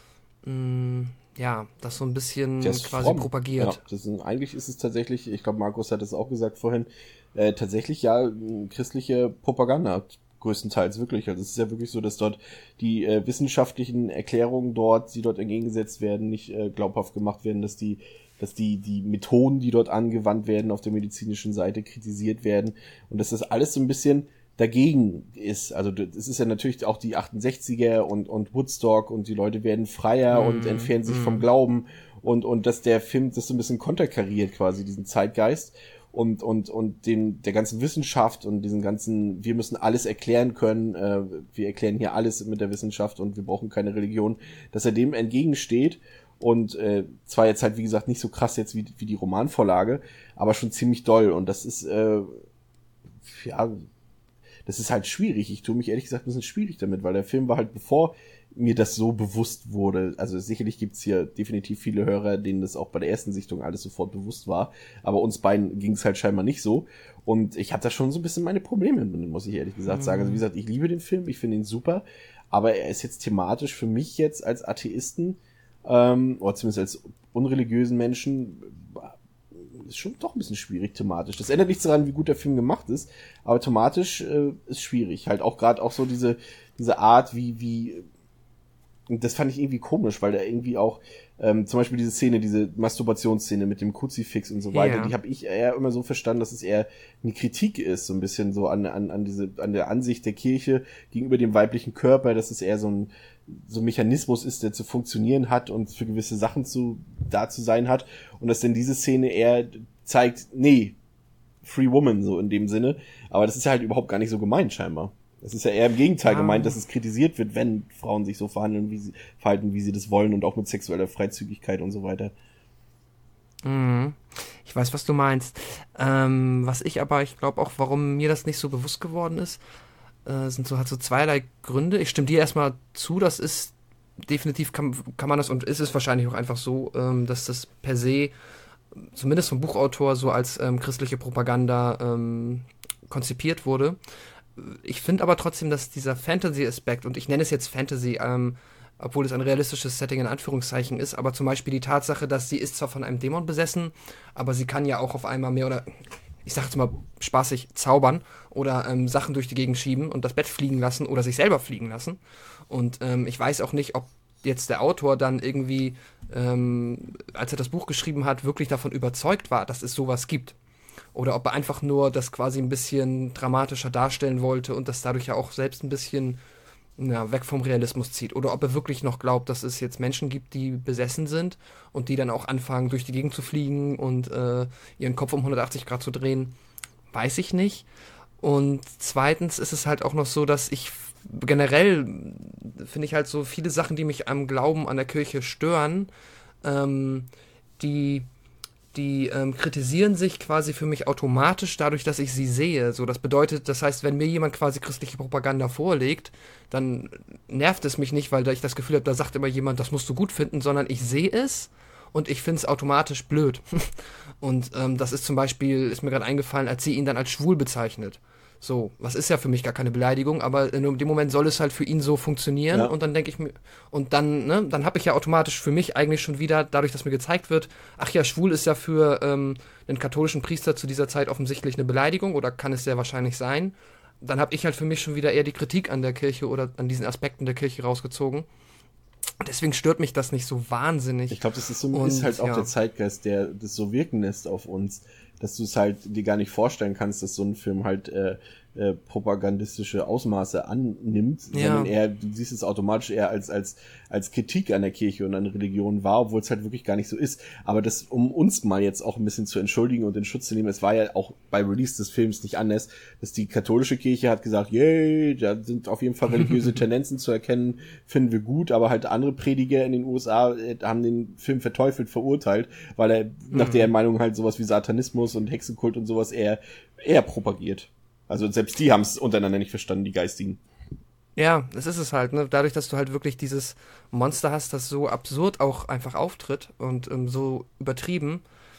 mh, ja, das so ein bisschen Der ist quasi fromm. propagiert. Ja, das ist, eigentlich ist es tatsächlich, ich glaube, Markus hat es auch gesagt vorhin, äh, tatsächlich ja äh, christliche Propaganda größtenteils wirklich. Also es ist ja wirklich so, dass dort die äh, wissenschaftlichen Erklärungen dort, die dort entgegengesetzt werden, nicht äh, glaubhaft gemacht werden, dass die dass die die Methoden, die dort angewandt werden, auf der medizinischen Seite kritisiert werden und dass das alles so ein bisschen dagegen ist. Also es ist ja natürlich auch die achtundsechziger und und Woodstock und die Leute werden freier Mm, und entfernen sich mm. vom Glauben und und dass der Film das so ein bisschen konterkariert quasi, diesen Zeitgeist und und und den der ganzen Wissenschaft und diesen ganzen, wir müssen alles erklären können, äh, wir erklären hier alles mit der Wissenschaft und wir brauchen keine Religion, dass er dem entgegensteht und äh, zwar jetzt halt wie gesagt nicht so krass jetzt wie wie die Romanvorlage, aber schon ziemlich doll und das ist äh, ja, das ist halt schwierig. Ich tue mich ehrlich gesagt ein bisschen schwierig damit, weil der Film war halt, bevor mir das so bewusst wurde, also sicherlich gibt's hier definitiv viele Hörer, denen das auch bei der ersten Sichtung alles sofort bewusst war, aber uns beiden ging's halt scheinbar nicht so und ich habe da schon so ein bisschen meine Probleme mit, muss ich ehrlich gesagt sagen. Also wie gesagt, ich liebe den Film, ich finde ihn super, aber er ist jetzt thematisch für mich jetzt als Atheisten ähm, oder zumindest als unreligiösen Menschen ist schon doch ein bisschen schwierig thematisch. Das ändert nichts daran, wie gut der Film gemacht ist, aber thematisch äh, ist schwierig. Halt auch gerade auch so diese diese Art, wie wie und das fand ich irgendwie komisch, weil da irgendwie auch ähm, zum Beispiel diese Szene, diese Masturbationsszene mit dem Kruzifix und so weiter, Ja. die habe ich eher immer so verstanden, dass es eher eine Kritik ist, so ein bisschen so an an an diese an der Ansicht der Kirche gegenüber dem weiblichen Körper, dass es eher so ein so ein Mechanismus ist, der zu funktionieren hat und für gewisse Sachen zu da zu sein hat und dass denn diese Szene eher zeigt, nee, Free Woman, so in dem Sinne. Aber das ist ja halt überhaupt gar nicht so gemeint, scheinbar. Das ist ja eher im Gegenteil ja. gemeint, dass es kritisiert wird, wenn Frauen sich so verhandeln, wie sie, verhalten, wie sie das wollen und auch mit sexueller Freizügigkeit und so weiter. Mhm. Ich weiß, was du meinst. Ähm, was ich aber, ich glaube auch, warum mir das nicht so bewusst geworden ist, äh, sind so, hat so zweierlei Gründe. Ich stimme dir erstmal zu, das ist definitiv, kann, kann man das, und ist es wahrscheinlich auch einfach so, ähm, dass das per se, zumindest vom Buchautor, so als ähm, christliche Propaganda ähm, konzipiert wurde. Ich finde aber trotzdem, dass dieser Fantasy-Aspekt, und ich nenne es jetzt Fantasy, ähm, obwohl es ein realistisches Setting in Anführungszeichen ist, aber zum Beispiel die Tatsache, dass sie ist zwar von einem Dämon besessen, aber sie kann ja auch auf einmal mehr oder, ich sag jetzt mal spaßig, zaubern oder ähm, Sachen durch die Gegend schieben und das Bett fliegen lassen oder sich selber fliegen lassen. Und ähm, ich weiß auch nicht, ob jetzt der Autor dann irgendwie, ähm, als er das Buch geschrieben hat, wirklich davon überzeugt war, dass es sowas gibt. Oder ob er einfach nur das quasi ein bisschen dramatischer darstellen wollte und das dadurch ja auch selbst ein bisschen ja, weg vom Realismus zieht. Oder ob er wirklich noch glaubt, dass es jetzt Menschen gibt, die besessen sind und die dann auch anfangen, durch die Gegend zu fliegen und äh, ihren Kopf um hundertachtzig Grad zu drehen. Weiß ich nicht. Und zweitens ist es halt auch noch so, dass ich generell, finde ich halt so viele Sachen, die mich am Glauben an der Kirche stören, ähm, die... die ähm, kritisieren sich quasi für mich automatisch dadurch, dass ich sie sehe. So, das bedeutet, das heißt, wenn mir jemand quasi christliche Propaganda vorlegt, dann nervt es mich nicht, weil da ich das Gefühl habe, da sagt immer jemand, das musst du gut finden, sondern ich sehe es und ich finde es automatisch blöd. Und ähm, das ist zum Beispiel, ist mir gerade eingefallen, als sie ihn dann als schwul bezeichnet. So, was ist ja für mich gar keine Beleidigung, aber in dem Moment soll es halt für ihn so funktionieren ja. Und dann denke ich mir, und dann, ne, dann habe ich ja automatisch für mich eigentlich schon wieder, dadurch, dass mir gezeigt wird, ach ja, schwul ist ja für ähm, einen katholischen Priester zu dieser Zeit offensichtlich eine Beleidigung oder kann es sehr wahrscheinlich sein, dann habe ich halt für mich schon wieder eher die Kritik an der Kirche oder an diesen Aspekten der Kirche rausgezogen. Und deswegen stört mich das nicht so wahnsinnig. Ich glaube, das ist so und, ist halt auch ja. der Zeitgeist, der das so wirken lässt auf uns, dass du es halt dir gar nicht vorstellen kannst, dass so ein Film halt äh, äh, propagandistische Ausmaße annimmt, ja. sondern eher, du siehst es automatisch eher als als als Kritik an der Kirche und an der Religion wahr, obwohl es halt wirklich gar nicht so ist. Aber das, um uns mal jetzt auch ein bisschen zu entschuldigen und in Schutz zu nehmen, es war ja auch bei Release des Films nicht anders, dass die katholische Kirche hat gesagt, yay, da sind auf jeden Fall religiöse Tendenzen zu erkennen, finden wir gut, aber halt andere Prediger in den U S A haben den Film verteufelt, verurteilt, weil er mhm. nach der Meinung halt sowas wie Satanismus und Hexenkult und sowas eher eher propagiert. Also selbst die haben es untereinander nicht verstanden, die Geistigen. Ja, das ist es halt, ne? Dadurch, dass du halt wirklich dieses Monster hast, das so absurd auch einfach auftritt und ähm, so übertrieben,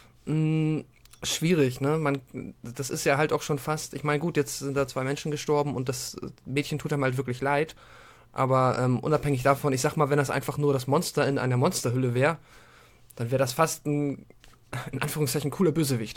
mh, schwierig, ne? Man, das ist ja halt auch schon fast, ich meine, gut, jetzt sind da zwei Menschen gestorben und das Mädchen tut einem halt wirklich leid, aber ähm, unabhängig davon, ich sag mal, wenn das einfach nur das Monster in einer Monsterhülle wäre, dann wäre das fast ein, in Anführungszeichen, cooler Bösewicht.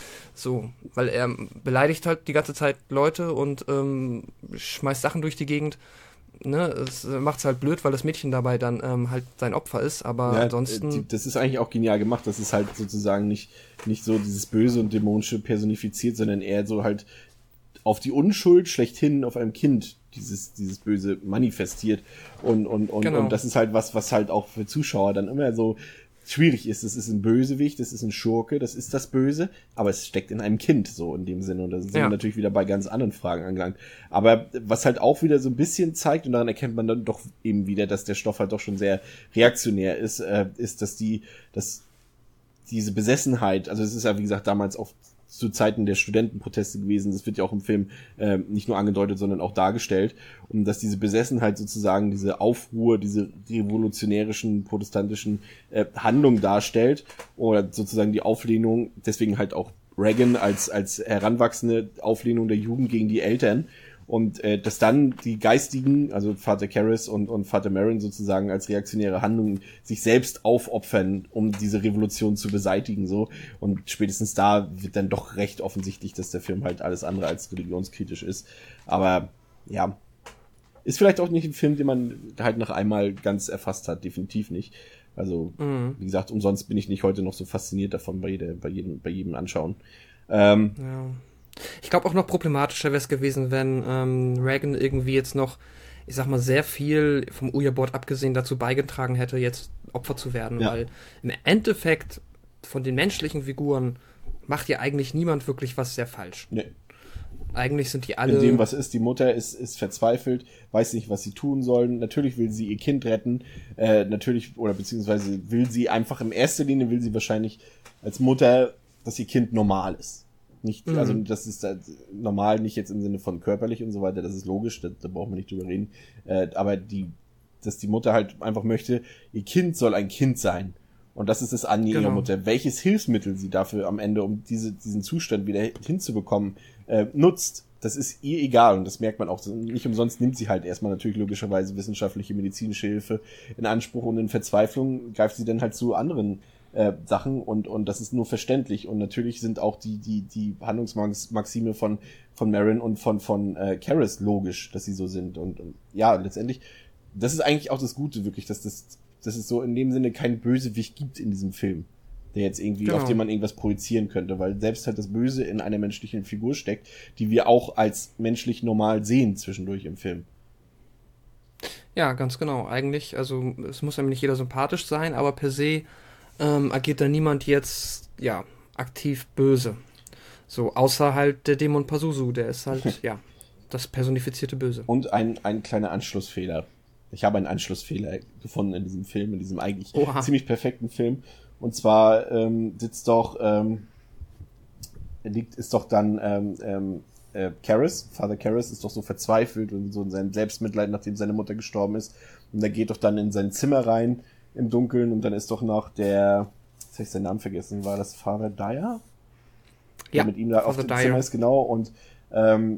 So, weil er beleidigt halt die ganze Zeit Leute und ähm, schmeißt Sachen durch die Gegend. Ne, es macht's halt blöd, weil das Mädchen dabei dann ähm, halt sein Opfer ist, aber ja, ansonsten... Die, das ist eigentlich auch genial gemacht, das ist halt sozusagen nicht, nicht so dieses Böse und Dämonische personifiziert, sondern eher so halt auf die Unschuld schlechthin auf einem Kind dieses, dieses Böse manifestiert und, und, und, genau. und das ist halt was, was halt auch für Zuschauer dann immer so schwierig ist. Es ist ein Bösewicht, es ist ein Schurke, das ist das Böse, aber es steckt in einem Kind, so in dem Sinne. Und da sind ja. wir natürlich wieder bei ganz anderen Fragen angelangt. Aber was halt auch wieder so ein bisschen zeigt, und daran erkennt man dann doch eben wieder, dass der Stoff halt doch schon sehr reaktionär ist, äh, ist, dass die, dass diese Besessenheit, also es ist ja wie gesagt damals auch zu Zeiten der Studentenproteste gewesen, das wird ja auch im Film äh, nicht nur angedeutet, sondern auch dargestellt, und dass diese Besessenheit sozusagen diese Aufruhr, diese revolutionärischen, protestantischen äh, Handlungen darstellt, oder sozusagen die Auflehnung, deswegen halt auch Reagan als als heranwachsende Auflehnung der Jugend gegen die Eltern, und äh, dass dann die Geistigen, also Vater Karras und und Vater Merrin sozusagen als reaktionäre Handlungen sich selbst aufopfern, um diese Revolution zu beseitigen, so, und spätestens da wird dann doch recht offensichtlich, dass der Film halt alles andere als religionskritisch ist. Aber ja, ist vielleicht auch nicht ein Film, den man halt nach einmal ganz erfasst hat, definitiv nicht. Also mhm. wie gesagt, umsonst bin ich nicht heute noch so fasziniert davon bei jeder, bei jedem bei jedem Anschauen. Ähm, ja. Ich glaube auch noch problematischer wäre es gewesen, wenn ähm, Reagan irgendwie jetzt noch, ich sag mal, sehr viel vom Ouija-Board abgesehen dazu beigetragen hätte, jetzt Opfer zu werden, ja. weil im Endeffekt von den menschlichen Figuren macht ja eigentlich niemand wirklich was sehr falsch. Nee. Eigentlich sind die alle... In dem, was ist, die Mutter ist, ist verzweifelt, weiß nicht, was sie tun sollen. Natürlich will sie ihr Kind retten, äh, natürlich, oder beziehungsweise will sie einfach, in erster Linie will sie wahrscheinlich als Mutter, dass ihr Kind normal ist. Nicht, mhm. Also das ist äh, normal, nicht jetzt im Sinne von körperlich und so weiter, das ist logisch, da, da brauchen wir nicht drüber reden. Äh, aber die, dass die Mutter halt einfach möchte, ihr Kind soll ein Kind sein. Und das ist das Anliegen Genau. ihrer Mutter. Welches Hilfsmittel sie dafür am Ende, um diese, diesen Zustand wieder hinzubekommen, äh, nutzt, das ist ihr egal. Und das merkt man auch. Nicht umsonst nimmt sie halt erstmal natürlich logischerweise wissenschaftliche, medizinische Hilfe in Anspruch. Und in Verzweiflung greift sie dann halt zu anderen äh, Sachen. Und, und das ist nur verständlich. Und natürlich sind auch die, die, die Handlungsmaxime von, von Marin und von, von äh, Karis logisch, dass sie so sind. Und, und ja, letztendlich, das ist eigentlich auch das Gute, wirklich, dass das dass es so in dem Sinne keinen Bösewicht gibt in diesem Film, der jetzt irgendwie, genau. auf den man irgendwas projizieren könnte, weil selbst halt das Böse in einer menschlichen Figur steckt, die wir auch als menschlich normal sehen zwischendurch im Film. Ja, ganz genau. Eigentlich, also es muss einem nicht jeder sympathisch sein, aber per se ähm, agiert da niemand jetzt, ja, aktiv böse. So, außer halt der Dämon Pazuzu, der ist halt, ja, das personifizierte Böse. Und ein, ein kleiner Anschlussfehler. Ich habe einen Anschlussfehler gefunden in diesem Film, in diesem eigentlich Oha. ziemlich perfekten Film. Und zwar ähm, sitzt doch, ähm, liegt, ist doch dann ähm, ähm, äh, Karis, Father Karis ist doch so verzweifelt und so in seinem Selbstmitleid, nachdem seine Mutter gestorben ist. Und er geht doch dann in sein Zimmer rein im Dunkeln und dann ist doch noch der, jetzt habe ich seinen Namen vergessen, war das Father Dyer? Der Ja, mit ihm da auf Father dem Dyer. Zimmer ist, genau. Und ähm,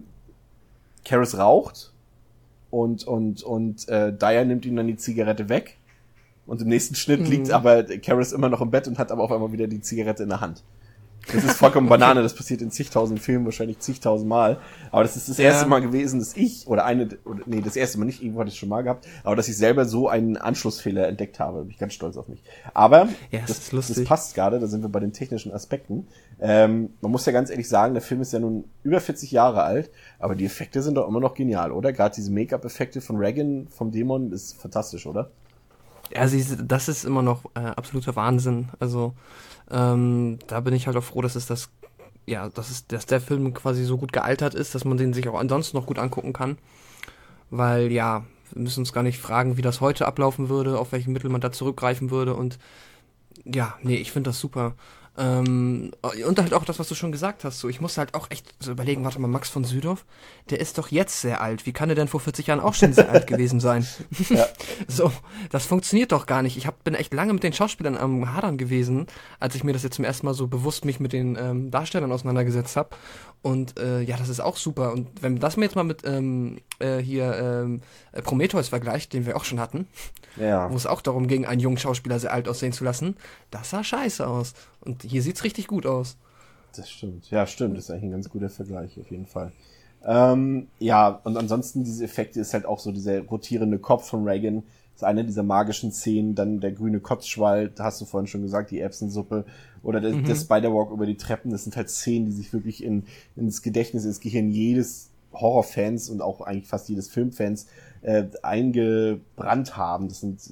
Karis raucht. Und, und, und äh, Dyer nimmt ihm dann die Zigarette weg. Und im nächsten Schnitt Mhm. liegt aber Karis immer noch im Bett und hat aber auf einmal wieder die Zigarette in der Hand. Das ist vollkommen Banane, das passiert in zigtausend Filmen, wahrscheinlich zigtausend Mal. Aber das ist das Ja. erste Mal gewesen, dass ich, oder eine, oder, nee, das erste Mal nicht, irgendwo hatte ich es schon mal gehabt, aber dass ich selber so einen Anschlussfehler entdeckt habe. Bin ich ganz stolz auf mich. Aber Ja, das das, ist lustig. das passt gerade, da sind wir bei den technischen Aspekten. Ähm, man muss ja ganz ehrlich sagen, der Film ist ja nun über vierzig Jahre alt, aber die Effekte sind doch immer noch genial, oder? Gerade diese Make-up-Effekte von Regan, vom Dämon, ist fantastisch, oder? Ja, sie, das ist immer noch äh, absoluter Wahnsinn. Also ähm, da bin ich halt auch froh, dass es das, ja, dass es, dass der Film quasi so gut gealtert ist, dass man den sich auch ansonsten noch gut angucken kann. Weil ja, wir müssen uns gar nicht fragen, wie das heute ablaufen würde, auf welche Mittel man da zurückgreifen würde. Und ja, nee, ich finde das super. Ähm, und halt auch das, was du schon gesagt hast. So, ich musste halt auch echt so überlegen, warte mal, Max von Sydow, der ist doch jetzt sehr alt. Wie kann er denn vor vierzig Jahren auch schon sehr alt gewesen sein? Ja. So, das funktioniert doch gar nicht. Ich hab, bin echt lange mit den Schauspielern am Hadern gewesen, als ich mir das jetzt zum ersten Mal so bewusst mich mit den ähm, Darstellern auseinandergesetzt habe. Und äh, ja, das ist auch super. Und wenn man das mir jetzt mal mit ähm, äh, hier ähm, Prometheus vergleicht, den wir auch schon hatten, Ja. wo es auch darum ging, einen jungen Schauspieler sehr alt aussehen zu lassen, das sah scheiße aus. Und hier sieht's richtig gut aus. Das stimmt. Ja, stimmt. Das ist eigentlich ein ganz guter Vergleich, auf jeden Fall. Ähm, ja, und ansonsten diese Effekte ist halt auch so dieser rotierende Kopf von Regan. Das ist eine dieser magischen Szenen. Dann der grüne Kotzschwall, da hast du vorhin schon gesagt, die Erbsensuppe. Oder der, Mhm. der Spider-Walk über die Treppen. Das sind halt Szenen, die sich wirklich in, ins Gedächtnis, ins Gehirn jedes Horrorfans und auch eigentlich fast jedes Filmfans äh, eingebrannt haben. Das sind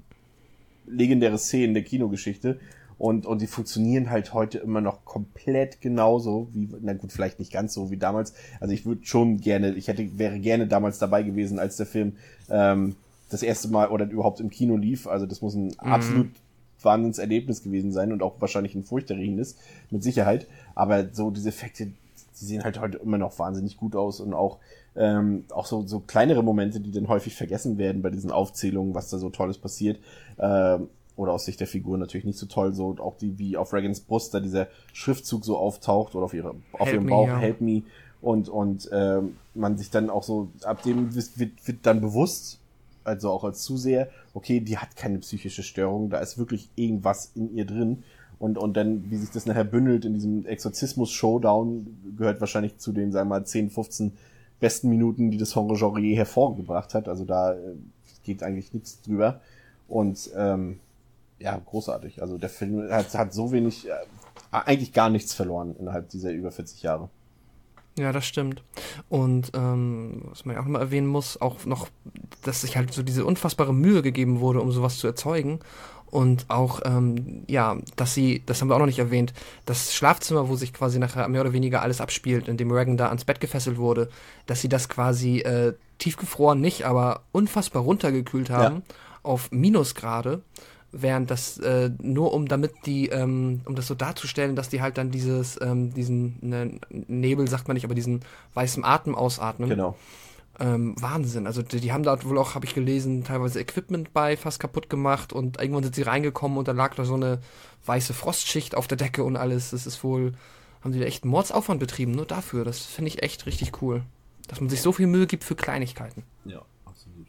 legendäre Szenen der Kinogeschichte. Und, und die funktionieren halt heute immer noch komplett genauso wie, na gut, vielleicht nicht ganz so wie damals. Also ich würde schon gerne, ich hätte, wäre gerne damals dabei gewesen, als der Film ähm, das erste Mal oder überhaupt im Kino lief. Also das muss ein Mhm. absolut Wahnsinnserlebnis gewesen sein und auch wahrscheinlich ein furchterregendes, mit Sicherheit. Aber so diese Effekte, die sehen halt heute immer noch wahnsinnig gut aus und auch ähm, auch so, so kleinere Momente, die dann häufig vergessen werden bei diesen Aufzählungen, was da so Tolles passiert. Ähm, oder aus Sicht der Figur natürlich nicht so toll, so auch die, wie auf Regans Brust da dieser Schriftzug so auftaucht oder auf ihre, auf Help ihrem me, Bauch, ja. Help me, und, und, ähm, man sich dann auch so, ab dem wird, wird, wird dann bewusst, also auch als Zuseher, okay, die hat keine psychische Störung, da ist wirklich irgendwas in ihr drin, und, und dann, wie sich das nachher bündelt in diesem Exorzismus-Showdown, gehört wahrscheinlich zu den, sagen wir mal, zehn, fünfzehn besten Minuten, die das Horror-Genre je hervorgebracht hat, also da äh, geht eigentlich nichts drüber, und, ähm, ja, großartig. Also der Film hat, hat so wenig, äh, eigentlich gar nichts verloren innerhalb dieser über vierzig Jahre. Ja, das stimmt. Und ähm, was man ja auch immer erwähnen muss, auch noch dass sich halt so diese unfassbare Mühe gegeben wurde, um sowas zu erzeugen. Und auch, ähm, ja, dass sie, das haben wir auch noch nicht erwähnt, das Schlafzimmer, wo sich quasi nachher mehr oder weniger alles abspielt, in dem Reagan da ans Bett gefesselt wurde, dass sie das quasi äh, tiefgefroren nicht, aber unfassbar runtergekühlt haben, ja, auf Minusgrade, während das äh, nur um damit die, ähm, um das so darzustellen, dass die halt dann dieses, ähm, diesen ne, Nebel, sagt man nicht, aber diesen weißen Atem ausatmen. Genau. Ähm, Wahnsinn. Also die, die haben da wohl auch, habe ich gelesen, teilweise Equipment bei fast kaputt gemacht und irgendwann sind sie reingekommen und da lag da so eine weiße Frostschicht auf der Decke und alles. Das ist wohl, haben die da echt einen Mordsaufwand betrieben, nur dafür. Das finde ich echt richtig cool. Dass man sich so viel Mühe gibt für Kleinigkeiten. Ja, absolut.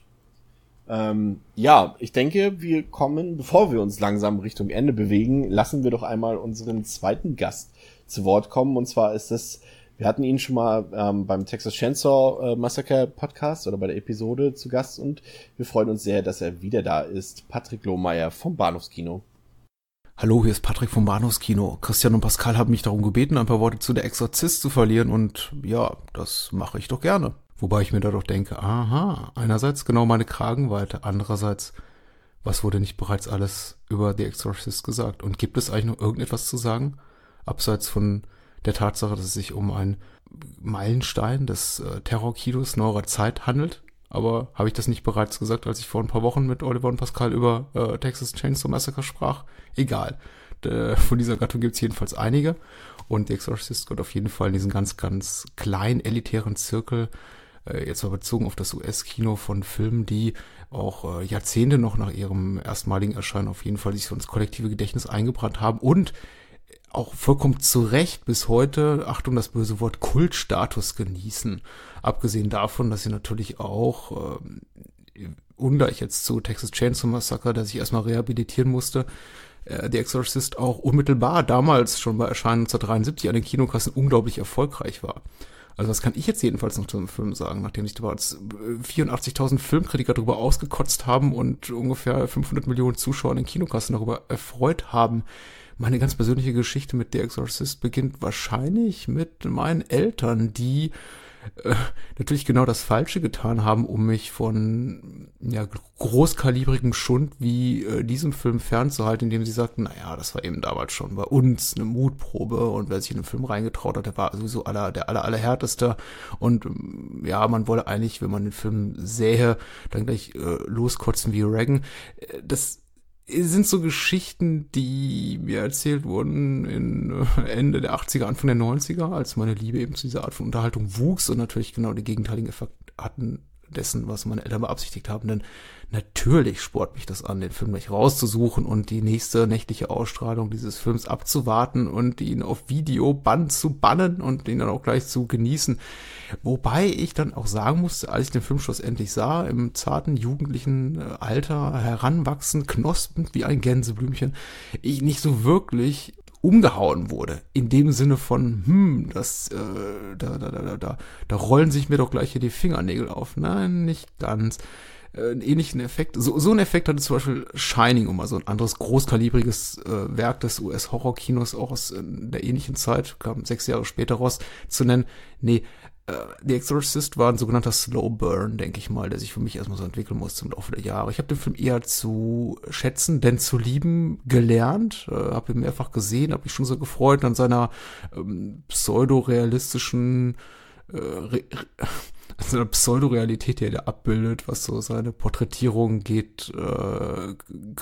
Ähm, ja, ich denke, wir kommen, bevor wir uns langsam Richtung Ende bewegen, lassen wir doch einmal unseren zweiten Gast zu Wort kommen. Und zwar ist das, wir hatten ihn schon mal ähm, beim Texas Chainsaw äh, Massacre Podcast oder bei der Episode zu Gast und wir freuen uns sehr, dass er wieder da ist. Patrick Lohmeier vom Bahnhofskino. Hallo, hier ist Patrick vom Bahnhofskino. Christian und Pascal haben mich darum gebeten, ein paar Worte zu Der Exorzist zu verlieren und ja, das mache ich doch gerne. Wobei ich mir da doch denke, aha, einerseits genau meine Kragenweite, andererseits, was wurde nicht bereits alles über The Exorcist gesagt? Und gibt es eigentlich noch irgendetwas zu sagen? Abseits von der Tatsache, dass es sich um einen Meilenstein des äh, Terrorkinos neuerer Zeit handelt. Aber habe ich das nicht bereits gesagt, als ich vor ein paar Wochen mit Oliver und Pascal über äh, Texas Chainsaw Massacre sprach? Egal. D- von dieser Gattung gibt es jedenfalls einige. Und The Exorcist gehört auf jeden Fall in diesen ganz, ganz kleinen, elitären Zirkel, äh, jetzt mal bezogen auf das U S-Kino von Filmen, die auch äh, Jahrzehnte noch nach ihrem erstmaligen Erscheinen auf jeden Fall sich so ins kollektive Gedächtnis eingebrannt haben und auch vollkommen zu Recht bis heute, Achtung, das böse Wort, Kultstatus genießen. Abgesehen davon, dass sie natürlich auch, äh, und da ich jetzt zu Texas Chainsaw Massacre, der sich erstmal rehabilitieren musste, äh, The Exorcist auch unmittelbar damals schon bei Erscheinen neunzehnhundertdreiundsiebzig an den Kinokassen unglaublich erfolgreich war. Also das kann ich jetzt jedenfalls noch zum Film sagen, nachdem sich damals vierundachtzigtausend Filmkritiker darüber ausgekotzt haben und ungefähr fünfhundert Millionen Zuschauer in den Kinokassen darüber erfreut haben. Meine ganz persönliche Geschichte mit The Exorcist beginnt wahrscheinlich mit meinen Eltern, die äh, natürlich genau das Falsche getan haben, um mich von ja, großkalibrigem Schund wie äh, diesem Film fernzuhalten, indem sie sagten, naja, das war eben damals schon bei uns eine Mutprobe und wer sich in den Film reingetraut hat, der war sowieso aller, der aller, allerhärteste und ja, man wolle eigentlich, wenn man den Film sähe, dann gleich äh, loskotzen wie Reagan. Das sind so Geschichten, die mir erzählt wurden in Ende der achtziger, Anfang der neunziger, als meine Liebe eben zu dieser Art von Unterhaltung wuchs und natürlich genau den gegenteiligen Effekt hatten dessen, was meine Eltern beabsichtigt haben. Denn natürlich sport mich das an, den Film gleich rauszusuchen und die nächste nächtliche Ausstrahlung dieses Films abzuwarten und ihn auf Videoband zu bannen und ihn dann auch gleich zu genießen. Wobei ich dann auch sagen musste, als ich den Film schlussendlich sah, im zarten, jugendlichen Alter, heranwachsend, knospend wie ein Gänseblümchen, ich nicht so wirklich umgehauen wurde. In dem Sinne von, hm, das, äh, da, da, da, da, da rollen sich mir doch gleich hier die Fingernägel auf. Nein, nicht ganz. Äh, einen ähnlichen Effekt. So, so einen Effekt hatte zum Beispiel Shining, um mal so ein anderes großkalibriges äh, Werk des U S-Horrorkinos auch aus äh, der ähnlichen Zeit, kam sechs Jahre später raus, zu nennen. Nee, The Exorcist war ein sogenannter Slow Burn, denke ich mal, der sich für mich erstmal so entwickeln musste im Laufe der Jahre. Ich habe den Film eher zu schätzen, denn zu lieben gelernt, äh, habe ihn mehrfach gesehen, habe mich schon so gefreut an seiner ähm, pseudorealistischen äh, re, re, seiner Pseudorealität, die er da abbildet, was so seine Porträtierung geht, äh,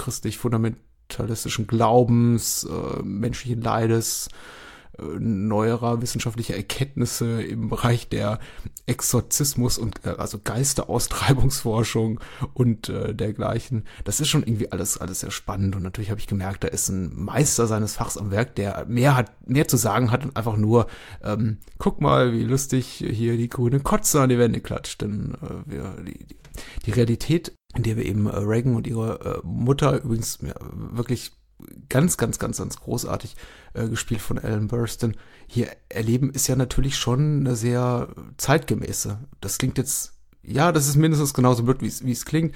christlich-fundamentalistischen Glaubens, äh, menschlichen Leides, neuerer wissenschaftlicher Erkenntnisse im Bereich der Exorzismus und äh, also Geisteraustreibungsforschung und äh, dergleichen. Das ist schon irgendwie alles alles sehr spannend und natürlich habe ich gemerkt, da ist ein Meister seines Fachs am Werk, der mehr hat mehr zu sagen hat und einfach nur ähm, guck mal, wie lustig hier die grüne Kotze an die Wände klatscht, denn äh, wir die, die, die Realität, in der wir eben äh, Reagan und ihre äh, Mutter übrigens ja, wirklich ganz, ganz, ganz, ganz großartig äh, gespielt von Ellen Burstyn hier erleben, ist ja natürlich schon eine sehr zeitgemäße. Das klingt jetzt, ja, das ist mindestens genauso blöd, wie es wie es klingt.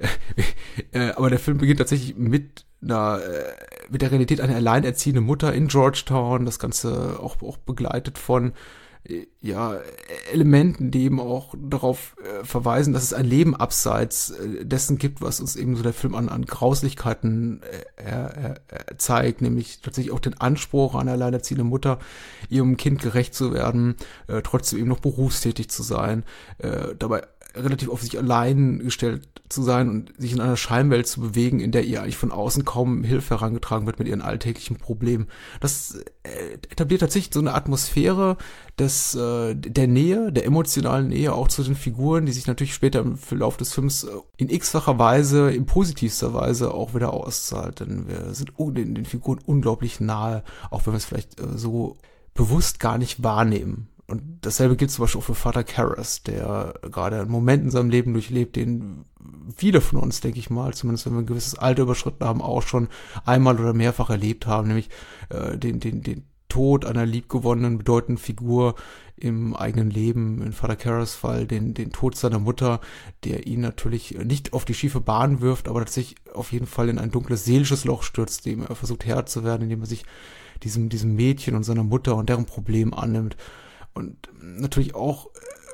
äh, aber der Film beginnt tatsächlich mit einer, äh, mit der Realität einer alleinerziehenden Mutter in Georgetown. Das Ganze auch, auch begleitet von ja, Elementen, die eben auch darauf äh, verweisen, dass es ein Leben abseits äh, dessen gibt, was uns eben so der Film an, an Grauslichkeiten äh, äh, äh, zeigt, nämlich tatsächlich auch den Anspruch an eine alleinerziehende Mutter, ihrem Kind gerecht zu werden, äh, trotzdem eben noch berufstätig zu sein, äh, dabei relativ auf sich allein gestellt zu sein und sich in einer Scheinwelt zu bewegen, in der ihr eigentlich von außen kaum Hilfe herangetragen wird mit ihren alltäglichen Problemen. Das äh, etabliert tatsächlich so eine Atmosphäre des äh, der Nähe, der emotionalen Nähe auch zu den Figuren, die sich natürlich später im Verlauf des Films äh, in x-facher Weise, in positivster Weise auch wieder auszahlt. Denn wir sind den, den Figuren unglaublich nahe, auch wenn wir es vielleicht äh, so bewusst gar nicht wahrnehmen. Und dasselbe gilt zum Beispiel auch für Vater Karras, der gerade einen Moment in seinem Leben durchlebt, den viele von uns, denke ich mal, zumindest wenn wir ein gewisses Alter überschritten haben, auch schon einmal oder mehrfach erlebt haben, nämlich äh, den, den, den Tod einer liebgewonnenen, bedeutenden Figur im eigenen Leben, in Vater Karras Fall, den, den Tod seiner Mutter, der ihn natürlich nicht auf die schiefe Bahn wirft, aber tatsächlich auf jeden Fall in ein dunkles seelisches Loch stürzt, dem er versucht Herr zu werden, indem er sich diesem, diesem Mädchen und seiner Mutter und deren Problem annimmt. Und natürlich auch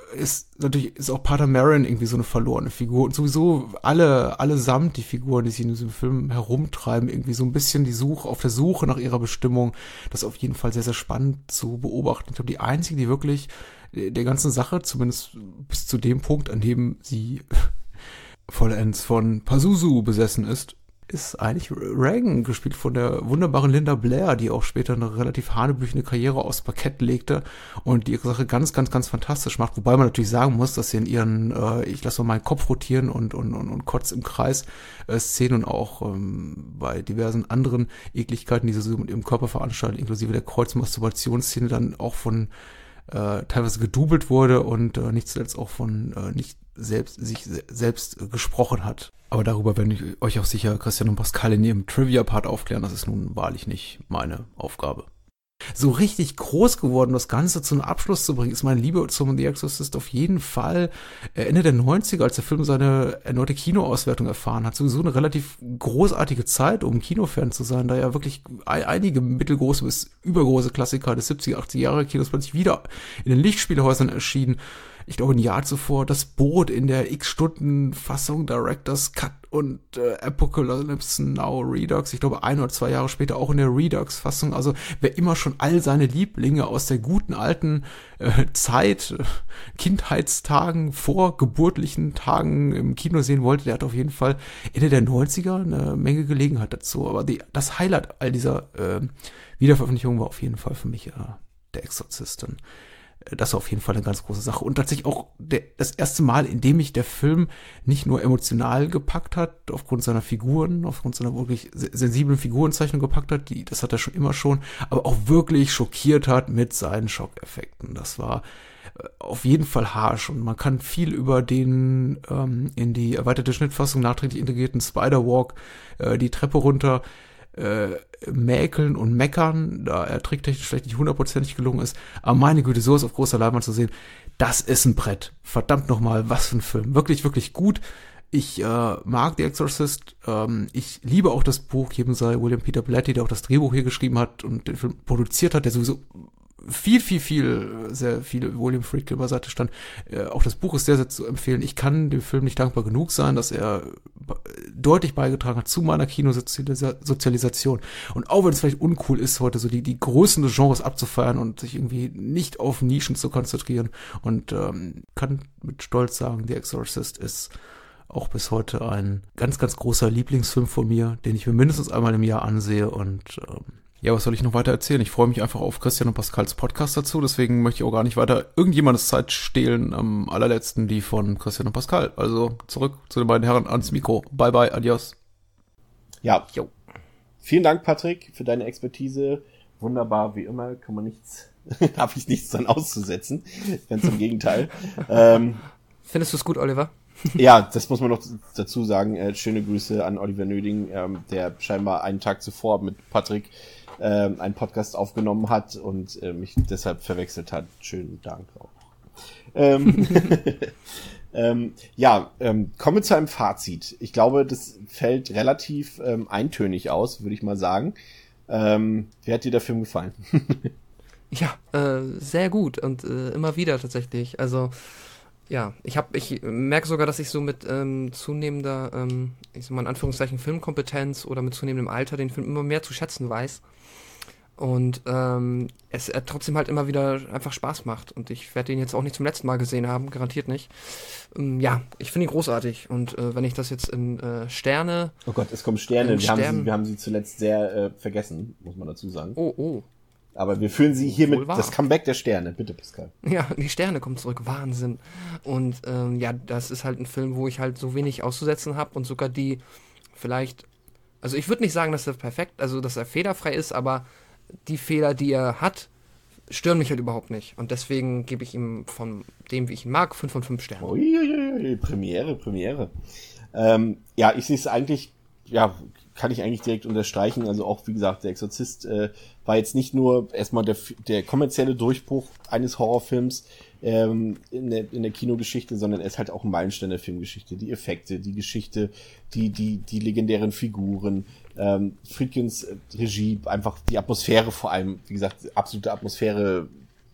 ist natürlich ist auch Pater Merrin irgendwie so eine verlorene Figur und sowieso alle allesamt die Figuren, die sich in diesem Film herumtreiben, irgendwie so ein bisschen die Suche auf der Suche nach ihrer Bestimmung. Das ist auf jeden Fall sehr sehr spannend zu beobachten. Ich glaube, die einzige, die wirklich der ganzen Sache, zumindest bis zu dem Punkt, an dem sie vollends von Pazuzu besessen ist, ist eigentlich Regan, gespielt von der wunderbaren Linda Blair, die auch später eine relativ hanebüchene Karriere aufs Parkett legte und die ihre Sache ganz, ganz, ganz fantastisch macht. Wobei man natürlich sagen muss, dass sie in ihren, äh, ich lasse mal meinen Kopf rotieren und, und, und, und kotz im Kreis äh, Szenen und auch ähm, bei diversen anderen Ekligkeiten, die sie so mit ihrem Körper veranstaltet, inklusive der Kreuzmasturbationsszene, dann auch von äh, teilweise gedoubelt wurde und äh, nicht zuletzt auch von äh, nicht selbst sich se- selbst äh, gesprochen hat. Aber darüber werde ich euch auch sicher Christian und Pascal in ihrem Trivia-Part aufklären. Das ist nun wahrlich nicht meine Aufgabe. So richtig groß geworden, das Ganze zum Abschluss zu bringen, ist meine Liebe zum The Exorcist auf jeden Fall Ende der neunziger, als der Film seine erneute Kinoauswertung erfahren hat. Sowieso eine relativ großartige Zeit, um Kinofan zu sein, da ja wirklich einige mittelgroße bis übergroße Klassiker des siebziger, achtziger Jahre Kinos plötzlich wieder in den Lichtspielhäusern erschienen. Ich glaube, ein Jahr zuvor das Boot in der X-Stunden-Fassung, Director's Cut und äh, Apocalypse Now Redux. Ich glaube, ein oder zwei Jahre später auch in der Redux-Fassung. Also wer immer schon all seine Lieblinge aus der guten alten äh, Zeit, äh, Kindheitstagen, vorgeburtlichen Tagen im Kino sehen wollte, der hat auf jeden Fall Ende der neunziger eine Menge Gelegenheit dazu. Aber die, das Highlight all dieser äh, Wiederveröffentlichungen war auf jeden Fall für mich äh, der Exorzist. Das war auf jeden Fall eine ganz große Sache. Und tatsächlich auch der, das erste Mal, in dem mich der Film nicht nur emotional gepackt hat, aufgrund seiner Figuren, aufgrund seiner wirklich sensiblen Figurenzeichnung gepackt hat, die, das hat er schon immer schon, aber auch wirklich schockiert hat mit seinen Schockeffekten. Das war auf jeden Fall harsch und man kann viel über den ähm, in die erweiterte Schnittfassung nachträglich integrierten Spider-Walk, äh, die Treppe runter, Äh, mäkeln und meckern, da er tricktechnisch vielleicht nicht hundertprozentig gelungen ist, aber meine Güte, sowas auf großer Leinwand zu sehen, das ist ein Brett. Verdammt nochmal, was für ein Film. Wirklich, wirklich gut. Ich äh, mag The Exorcist. Ähm, ich liebe auch das Buch, jedem sei William Peter Blatty, der auch das Drehbuch hier geschrieben hat und den Film produziert hat, der sowieso viel, viel, viel, sehr viel William Friedkin beiseite stand. Äh, auch das Buch ist sehr, sehr zu empfehlen. Ich kann dem Film nicht dankbar genug sein, dass er deutlich beigetragen hat zu meiner Kinosozialisation. Und auch wenn es vielleicht uncool ist, heute so die, die Größen des Genres abzufeiern und sich irgendwie nicht auf Nischen zu konzentrieren. Und ähm, kann mit Stolz sagen, The Exorcist ist auch bis heute ein ganz, ganz großer Lieblingsfilm von mir, den ich mir mindestens einmal im Jahr ansehe und ähm, ja, was soll ich noch weiter erzählen? Ich freue mich einfach auf Christian und Pascals Podcast dazu, deswegen möchte ich auch gar nicht weiter irgendjemandes Zeit stehlen. Am allerletzten die von Christian und Pascal. Also zurück zu den beiden Herren ans Mikro. Bye bye, adios. Ja, jo. Vielen Dank, Patrick, für deine Expertise. Wunderbar, wie immer, kann man nichts, habe ich nichts dran auszusetzen. Ganz im Gegenteil. ähm, Findest du es gut, Oliver? Ja, das muss man noch dazu sagen. Äh, schöne Grüße an Oliver Nöding, ähm, der scheinbar einen Tag zuvor mit Patrick ähm, einen Podcast aufgenommen hat und äh, mich deshalb verwechselt hat. Schönen Dank auch. Ähm, ähm, ja, ähm, kommen wir zu einem Fazit. Ich glaube, das fällt relativ ähm, eintönig aus, würde ich mal sagen. Ähm, wie hat dir der Film gefallen? Ja, äh, sehr gut und äh, immer wieder tatsächlich. Also ja, ich habe, ich merke sogar, dass ich so mit ähm, zunehmender, ähm, ich sag mal in Anführungszeichen Filmkompetenz oder mit zunehmendem Alter den Film immer mehr zu schätzen weiß. Und ähm, es er trotzdem halt immer wieder einfach Spaß macht. Und ich werde den jetzt auch nicht zum letzten Mal gesehen haben, garantiert nicht. Ähm, ja, ich finde ihn großartig. Und äh, wenn ich das jetzt in äh, Sterne... Oh Gott, es kommen Sterne. In Wir haben, Sternen. sie, wir haben sie zuletzt sehr äh, vergessen, muss man dazu sagen. Oh, oh. Aber wir führen sie hiermit Wohl wahr. das Comeback der Sterne. Bitte, Pascal. Ja, die Sterne kommen zurück. Wahnsinn. Und ähm, ja, das ist halt ein Film, wo ich halt so wenig auszusetzen habe und sogar die vielleicht... Also ich würde nicht sagen, dass er perfekt, also dass er fehlerfrei ist, aber die Fehler, die er hat, stören mich halt überhaupt nicht. Und deswegen gebe ich ihm von dem, wie ich ihn mag, fünf von fünf Sternen. Uiuiui, Premiere, Premiere. Ähm, ja, ich sehe es eigentlich, ja, kann ich eigentlich direkt unterstreichen. Also auch, wie gesagt, der Exorzist äh, war jetzt nicht nur erstmal der, der kommerzielle Durchbruch eines Horrorfilms ähm, in, der, in der Kinogeschichte, sondern er ist halt auch ein Meilenstein der Filmgeschichte. Die Effekte, die Geschichte, die, die, die legendären Figuren, ähm, Friedkins äh, Regie, einfach die Atmosphäre vor allem, wie gesagt, absolute Atmosphäre,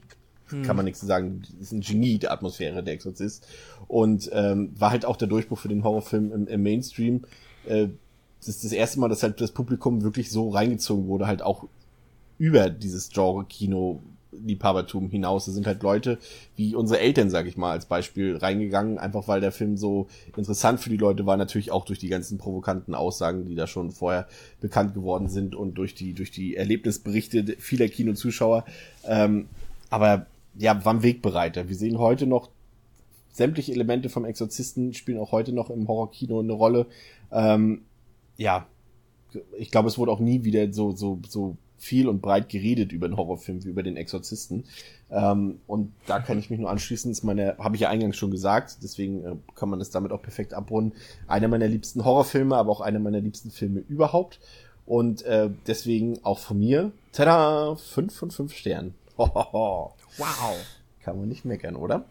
hm. kann man nichts zu sagen, ist ein Genie, der Atmosphäre, der Exorzist. Und ähm, war halt auch der Durchbruch für den Horrorfilm im, im Mainstream. Äh, das ist das erste Mal, dass halt das Publikum wirklich so reingezogen wurde, halt auch über dieses Genre-Kino Liebhabertum hinaus. Da sind halt Leute wie unsere Eltern, sag ich mal, als Beispiel reingegangen, einfach weil der Film so interessant für die Leute war, natürlich auch durch die ganzen provokanten Aussagen, die da schon vorher bekannt geworden sind und durch die durch die Erlebnisberichte vieler Kinozuschauer. Ähm, aber ja, war ein Wegbereiter. Wir sehen heute noch, sämtliche Elemente vom Exorzisten spielen auch heute noch im Horrorkino eine Rolle. Ähm, ja, ich glaube, es wurde auch nie wieder so so so viel und breit geredet über den Horrorfilm wie über den Exorzisten. Ähm, und da kann ich mich nur anschließen. Das ist meine, habe ich ja eingangs schon gesagt, deswegen äh, kann man das damit auch perfekt abrunden. Einer meiner liebsten Horrorfilme, aber auch einer meiner liebsten Filme überhaupt. Und äh, deswegen auch von mir, tada, fünf von fünf Sternen. Wow. Kann man nicht meckern, oder?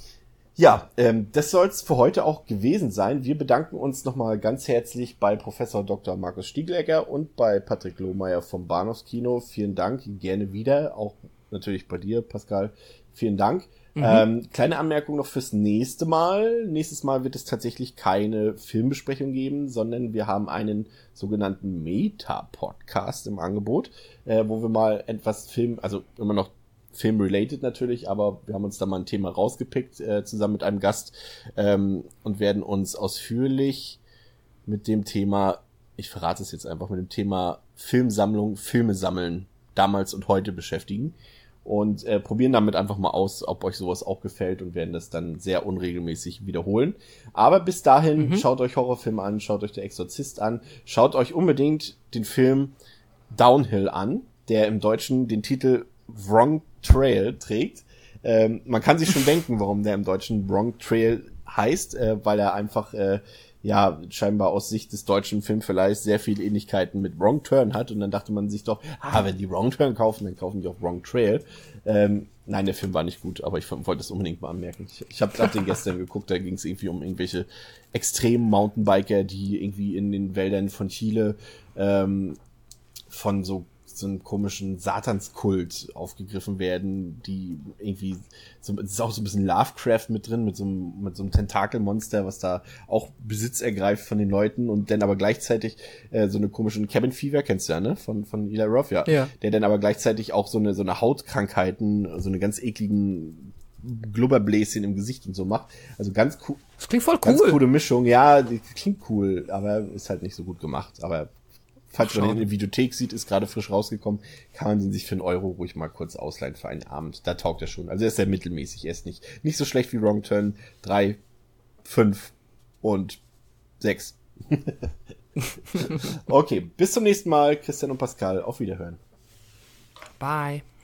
Ja, ähm, das soll's für heute auch gewesen sein. Wir bedanken uns nochmal ganz herzlich bei Professor Doktor Markus Stieglegger und bei Patrick Lohmeier vom Bahnhofskino. Vielen Dank, gerne wieder. Auch natürlich bei dir, Pascal. Vielen Dank. Mhm. Ähm, kleine Anmerkung noch fürs nächste Mal. Nächstes Mal wird es tatsächlich keine Filmbesprechung geben, sondern wir haben einen sogenannten Meta-Podcast im Angebot, äh, wo wir mal etwas Film, also immer noch Film-related natürlich, aber wir haben uns da mal ein Thema rausgepickt, äh, zusammen mit einem Gast, ähm, und werden uns ausführlich mit dem Thema, ich verrate es jetzt einfach, mit dem Thema Filmsammlung, Filme sammeln, damals und heute beschäftigen und äh, probieren damit einfach mal aus, ob euch sowas auch gefällt und werden das dann sehr unregelmäßig wiederholen. Aber bis dahin, mhm. schaut euch Horrorfilme an, schaut euch Der Exorzist an, schaut euch unbedingt den Film Downhill an, der im Deutschen den Titel Wrong Trail trägt. Ähm, man kann sich schon denken, warum der im Deutschen Wrong Trail heißt, äh, weil er einfach äh, ja scheinbar aus Sicht des deutschen Filmverleihs sehr viele Ähnlichkeiten mit Wrong Turn hat und dann dachte man sich doch, ah, wenn die Wrong Turn kaufen, dann kaufen die auch Wrong Trail. Ähm, nein, der Film war nicht gut, aber ich wollte es unbedingt mal anmerken. Ich, ich habe den gestern geguckt, da ging es irgendwie um irgendwelche extremen Mountainbiker, die irgendwie in den Wäldern von Chile ähm, von so so einem komischen Satanskult aufgegriffen werden, die irgendwie, so, es ist auch so ein bisschen Lovecraft mit drin, mit so einem, mit so einem Tentakelmonster, was da auch Besitz ergreift von den Leuten und dann aber gleichzeitig äh, so eine komischen Cabin Fever, kennst du ja, ne? Von, von Eli Roth, ja. ja. Der dann aber gleichzeitig auch so eine, so eine Hautkrankheiten, so eine ganz ekligen Glubberbläschen im Gesicht und so macht. Also ganz cool. Das klingt voll cool. Ganz coole Mischung, ja, die klingt cool, aber ist halt nicht so gut gemacht, aber falls man in der Videothek sieht, ist gerade frisch rausgekommen, kann man den sich für einen Euro ruhig mal kurz ausleihen für einen Abend. Da taugt er schon. Also er ist sehr mittelmäßig. Er ist nicht, nicht so schlecht wie Wrong Turn drei, fünf und sechs. Okay, bis zum nächsten Mal. Christian und Pascal, auf Wiederhören. Bye.